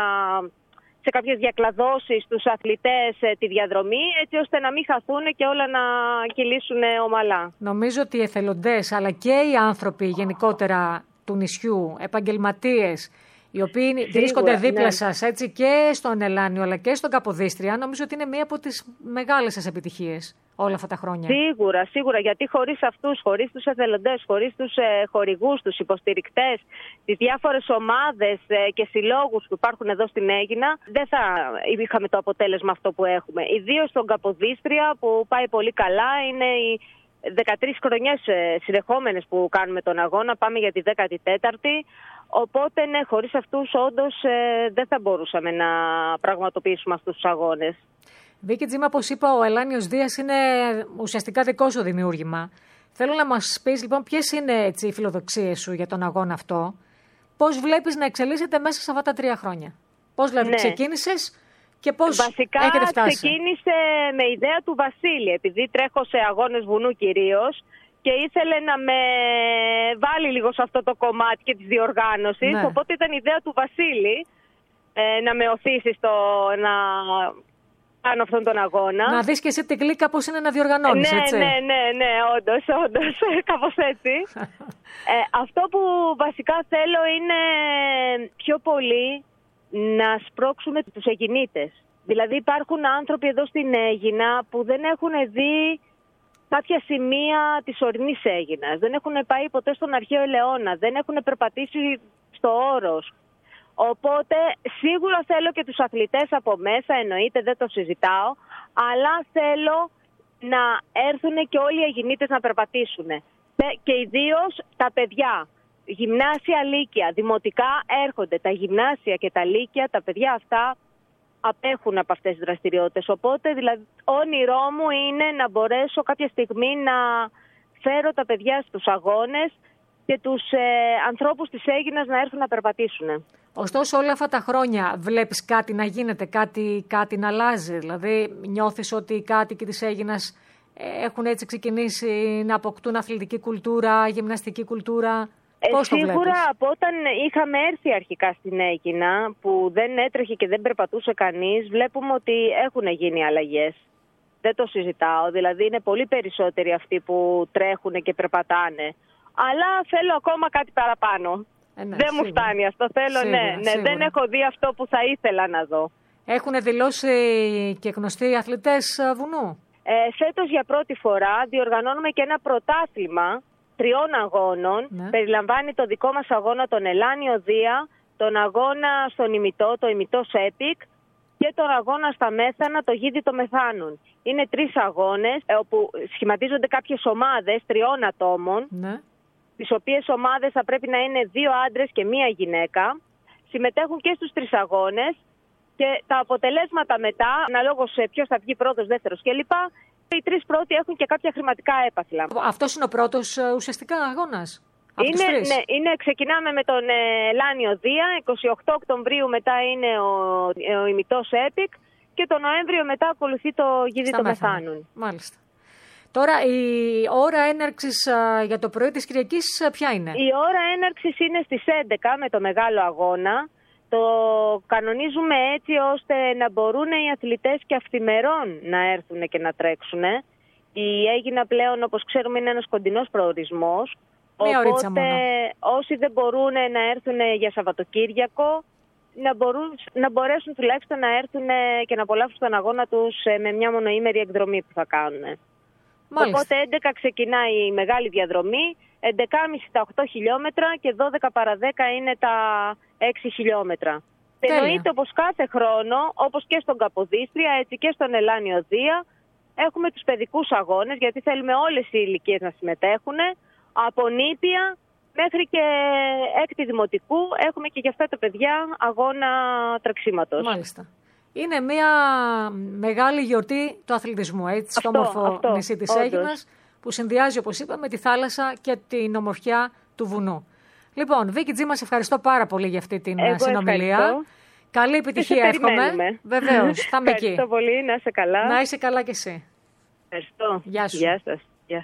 σε κάποιες διακλαδώσεις στους αθλητές τη διαδρομή, έτσι ώστε να μην χαθούν και όλα να κυλήσουν ομαλά. Νομίζω ότι οι εθελοντές αλλά και οι άνθρωποι γενικότερα του νησιού, επαγγελματίες, οι οποίοι βρίσκονται δίπλα σας, έτσι, και στον Ελάνιο αλλά και στον Καποδίστρια, νομίζω ότι είναι μία από τις μεγάλες σας επιτυχίες όλα αυτά τα χρόνια. Σίγουρα, γιατί χωρίς αυτούς, χωρίς τους εθελοντές, χωρίς τους χορηγούς, τους υποστηρικτές, τις διάφορες ομάδες και συλλόγους που υπάρχουν εδώ στην Αίγινα, δεν θα είχαμε το αποτέλεσμα αυτό που έχουμε. Ιδίως στον Καποδίστρια, που πάει πολύ καλά, είναι οι 13 χρονιές συνεχόμενες που κάνουμε τον αγώνα, πάμε για τη 14η. Οπότε ναι, χωρίς αυτούς όντως δεν θα μπορούσαμε να πραγματοποιήσουμε αυτούς τους αγώνες. Βίκη Τζίμα, όπως είπα, ο Ελάνιος Δίας είναι ουσιαστικά δικό σου δημιούργημα. Θέλω να μας πεις λοιπόν ποιες είναι έτσι οι φιλοδοξίες σου για τον αγώνα αυτό. Πώς βλέπεις να εξελίσσεται μέσα σε αυτά τα 3 χρόνια? Πώς δηλαδή ξεκίνησες και πώς έχετε φτάσει? Βασικά ξεκίνησε με ιδέα του Βασίλη, επειδή τρέχω σε αγώνες βουνού κυρίως, και ήθελε να με βάλει λίγο σε αυτό το κομμάτι και της διοργάνωσης. Οπότε ήταν ιδέα του Βασίλη να με οθήσει στο να κάνω αυτόν τον αγώνα. Να δεις και εσύ την κλίκα πώς είναι να διοργανώνεις, έτσι. Ναι, όντως, κάπως έτσι. Αυτό που βασικά θέλω είναι πιο πολύ να σπρώξουμε τους Αιγινίτες. Δηλαδή υπάρχουν άνθρωποι εδώ στην Αίγινα που δεν έχουν δει κάποια σημεία της ορεινής Αίγινας. Δεν έχουν πάει ποτέ στον αρχαίο Ελαιώνα. Δεν έχουν περπατήσει στο Όρος. Οπότε σίγουρα θέλω και τους αθλητές από μέσα, εννοείται, δεν το συζητάω, αλλά θέλω να έρθουν και όλοι οι Αιγινίτες να περπατήσουν. Και ιδίως τα παιδιά, γυμνάσια, λύκεια, δημοτικά έρχονται. Τα γυμνάσια και τα λύκεια, τα παιδιά αυτά απέχουν από αυτές τις δραστηριότητες. Οπότε δηλαδή όνειρό μου είναι να μπορέσω κάποια στιγμή να φέρω τα παιδιά στους αγώνες και τους ανθρώπους της Αίγινας να έρθουν να περπατήσουν. Ωστόσο όλα αυτά τα χρόνια βλέπεις κάτι να γίνεται, κάτι να αλλάζει? Δηλαδή νιώθεις ότι οι κάτοικοι της Αίγινας έχουν έτσι ξεκινήσει να αποκτούν αθλητική κουλτούρα, γυμναστική κουλτούρα? Πώς το βλέπεις? Σίγουρα από όταν είχαμε έρθει αρχικά στην Αίγινα, που δεν έτρεχε και δεν περπατούσε κανείς, βλέπουμε ότι έχουν γίνει αλλαγές. Δεν το συζητάω, δηλαδή είναι πολύ περισσότεροι αυτοί που τρέχουν και περπατάνε. Αλλά θέλω ακόμα κάτι παραπάνω. Δεν μου φτάνει αυτό. Θέλω, σίγουρα. Δεν έχω δει αυτό που θα ήθελα να δω. Έχουν δηλώσει και γνωστοί αθλητές βουνού. Φέτος για πρώτη φορά διοργανώνουμε και ένα πρωτάθλημα 3 αγώνων. Περιλαμβάνει το δικό μας αγώνα, τον Ελάνιο Δία, τον αγώνα στον ημιτό, το ημιτός Epic, και τον αγώνα στα Μέθανα, το Γίδι των Μεθάνων. Είναι 3 αγώνες όπου σχηματίζονται κάποιες ομάδες 3 ατόμων. Τις οποίες ομάδες θα πρέπει να είναι 2 άντρες και 1 γυναίκα. Συμμετέχουν και στους 3 αγώνες και τα αποτελέσματα μετά, αναλόγως ποιος θα βγει πρώτος, δεύτερος κλπ. Οι 3 πρώτοι έχουν και κάποια χρηματικά έπαθλα. Αυτός είναι ο πρώτος ουσιαστικά αγώνας? Ξεκινάμε με τον Ελάνιο Δία, 28 Οκτωβρίου μετά είναι ο ημιτός Epic και τον Νοέμβριο μετά ακολουθεί το Γίδι των Μεθάνων. Μάλιστα. Τώρα η ώρα έναρξης για το πρωί της Κυριακής ποια είναι? Η ώρα έναρξης είναι στις 11 με το μεγάλο αγώνα. Το κανονίζουμε έτσι ώστε να μπορούν οι αθλητές και αυθημερών να έρθουν και να τρέξουν. Η Αίγινα πλέον, όπως ξέρουμε, είναι ένας κοντινός προορισμός. Οπότε όσοι δεν μπορούν να έρθουν για Σαββατοκύριακο, να μπορέσουν τουλάχιστον να έρθουν και να απολαύσουν τον αγώνα τους με μια μονοήμερη εκδρομή που θα κάνουν. Μάλιστα. Οπότε 11 ξεκινάει η μεγάλη διαδρομή, 11,5 τα 8 χιλιόμετρα και 12 παρα 10 είναι τα 6 χιλιόμετρα. Εννοείται όπως κάθε χρόνο, όπως και στον Καποδίστρια, έτσι και στον Ελάνιο Δία, έχουμε τους παιδικούς αγώνες, γιατί θέλουμε όλες οι ηλικίες να συμμετέχουν, από νήπια μέχρι και έκτη δημοτικού, έχουμε και για αυτά τα παιδιά αγώνα τρεξίματος. Μάλιστα. Είναι μια μεγάλη γιορτή του αθλητισμού, έτσι, στο όμορφο νησί της Αίγινας, που συνδυάζει, όπως είπαμε, τη θάλασσα και την ομορφιά του βουνού. Λοιπόν, Βίκη Τζι, μας ευχαριστώ πάρα πολύ για αυτή την συνομιλία. Ευχαριστώ. Καλή επιτυχία, εύχομαι. Βεβαίως, θα είμαι εκεί. Ευχαριστώ πολύ, να είσαι καλά. Να είσαι καλά κι εσύ. Ευχαριστώ. Γεια σου. Γεια σας. Γεια.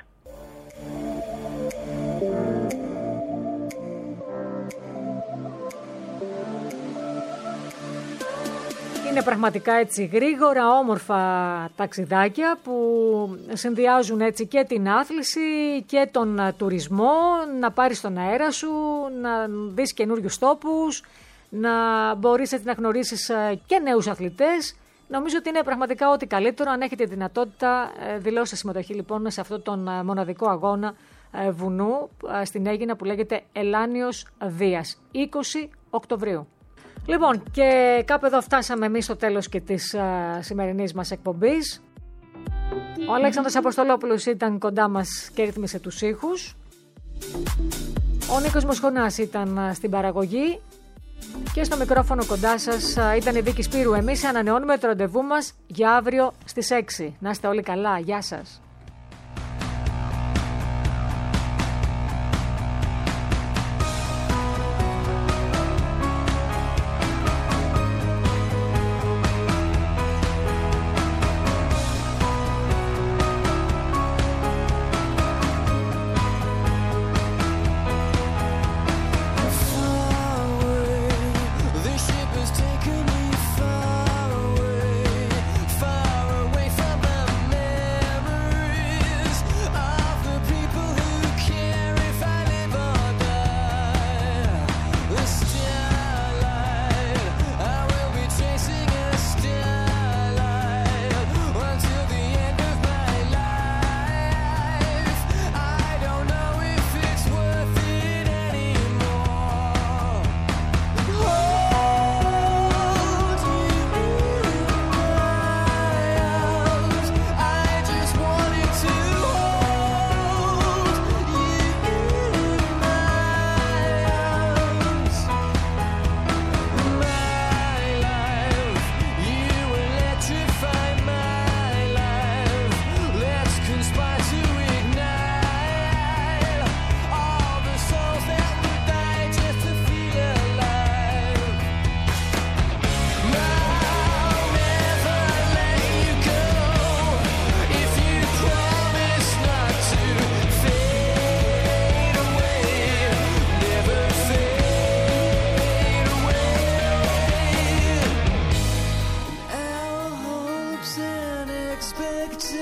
Είναι πραγματικά έτσι γρήγορα, όμορφα ταξιδάκια που συνδυάζουν έτσι και την άθληση και τον τουρισμό, να πάρεις τον αέρα σου, να δεις καινούριους τόπους, να μπορείς έτσι να γνωρίσεις και νέους αθλητές. Νομίζω ότι είναι πραγματικά ό,τι καλύτερο. Αν έχετε δυνατότητα, δηλώστε συμμετοχή λοιπόν σε αυτόν τον μοναδικό αγώνα βουνού στην Αίγινα που λέγεται Ελάνιος Δίας, 20 Οκτωβρίου. Λοιπόν, και κάπου εδώ φτάσαμε εμείς στο τέλος και της σημερινής μας εκπομπής. Ο Αλέξανδρος Αποστολόπουλος ήταν κοντά μας και ρύθμισε τους ήχους. Ο Νίκος Μοσχονάς ήταν στην παραγωγή. Και στο μικρόφωνο κοντά σας ήταν η Βίκη Σπύρου. Εμείς ανανεώνουμε το ραντεβού μας για αύριο στις 6. Να είστε όλοι καλά. Γεια σας.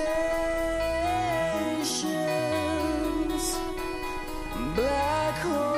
Black hole.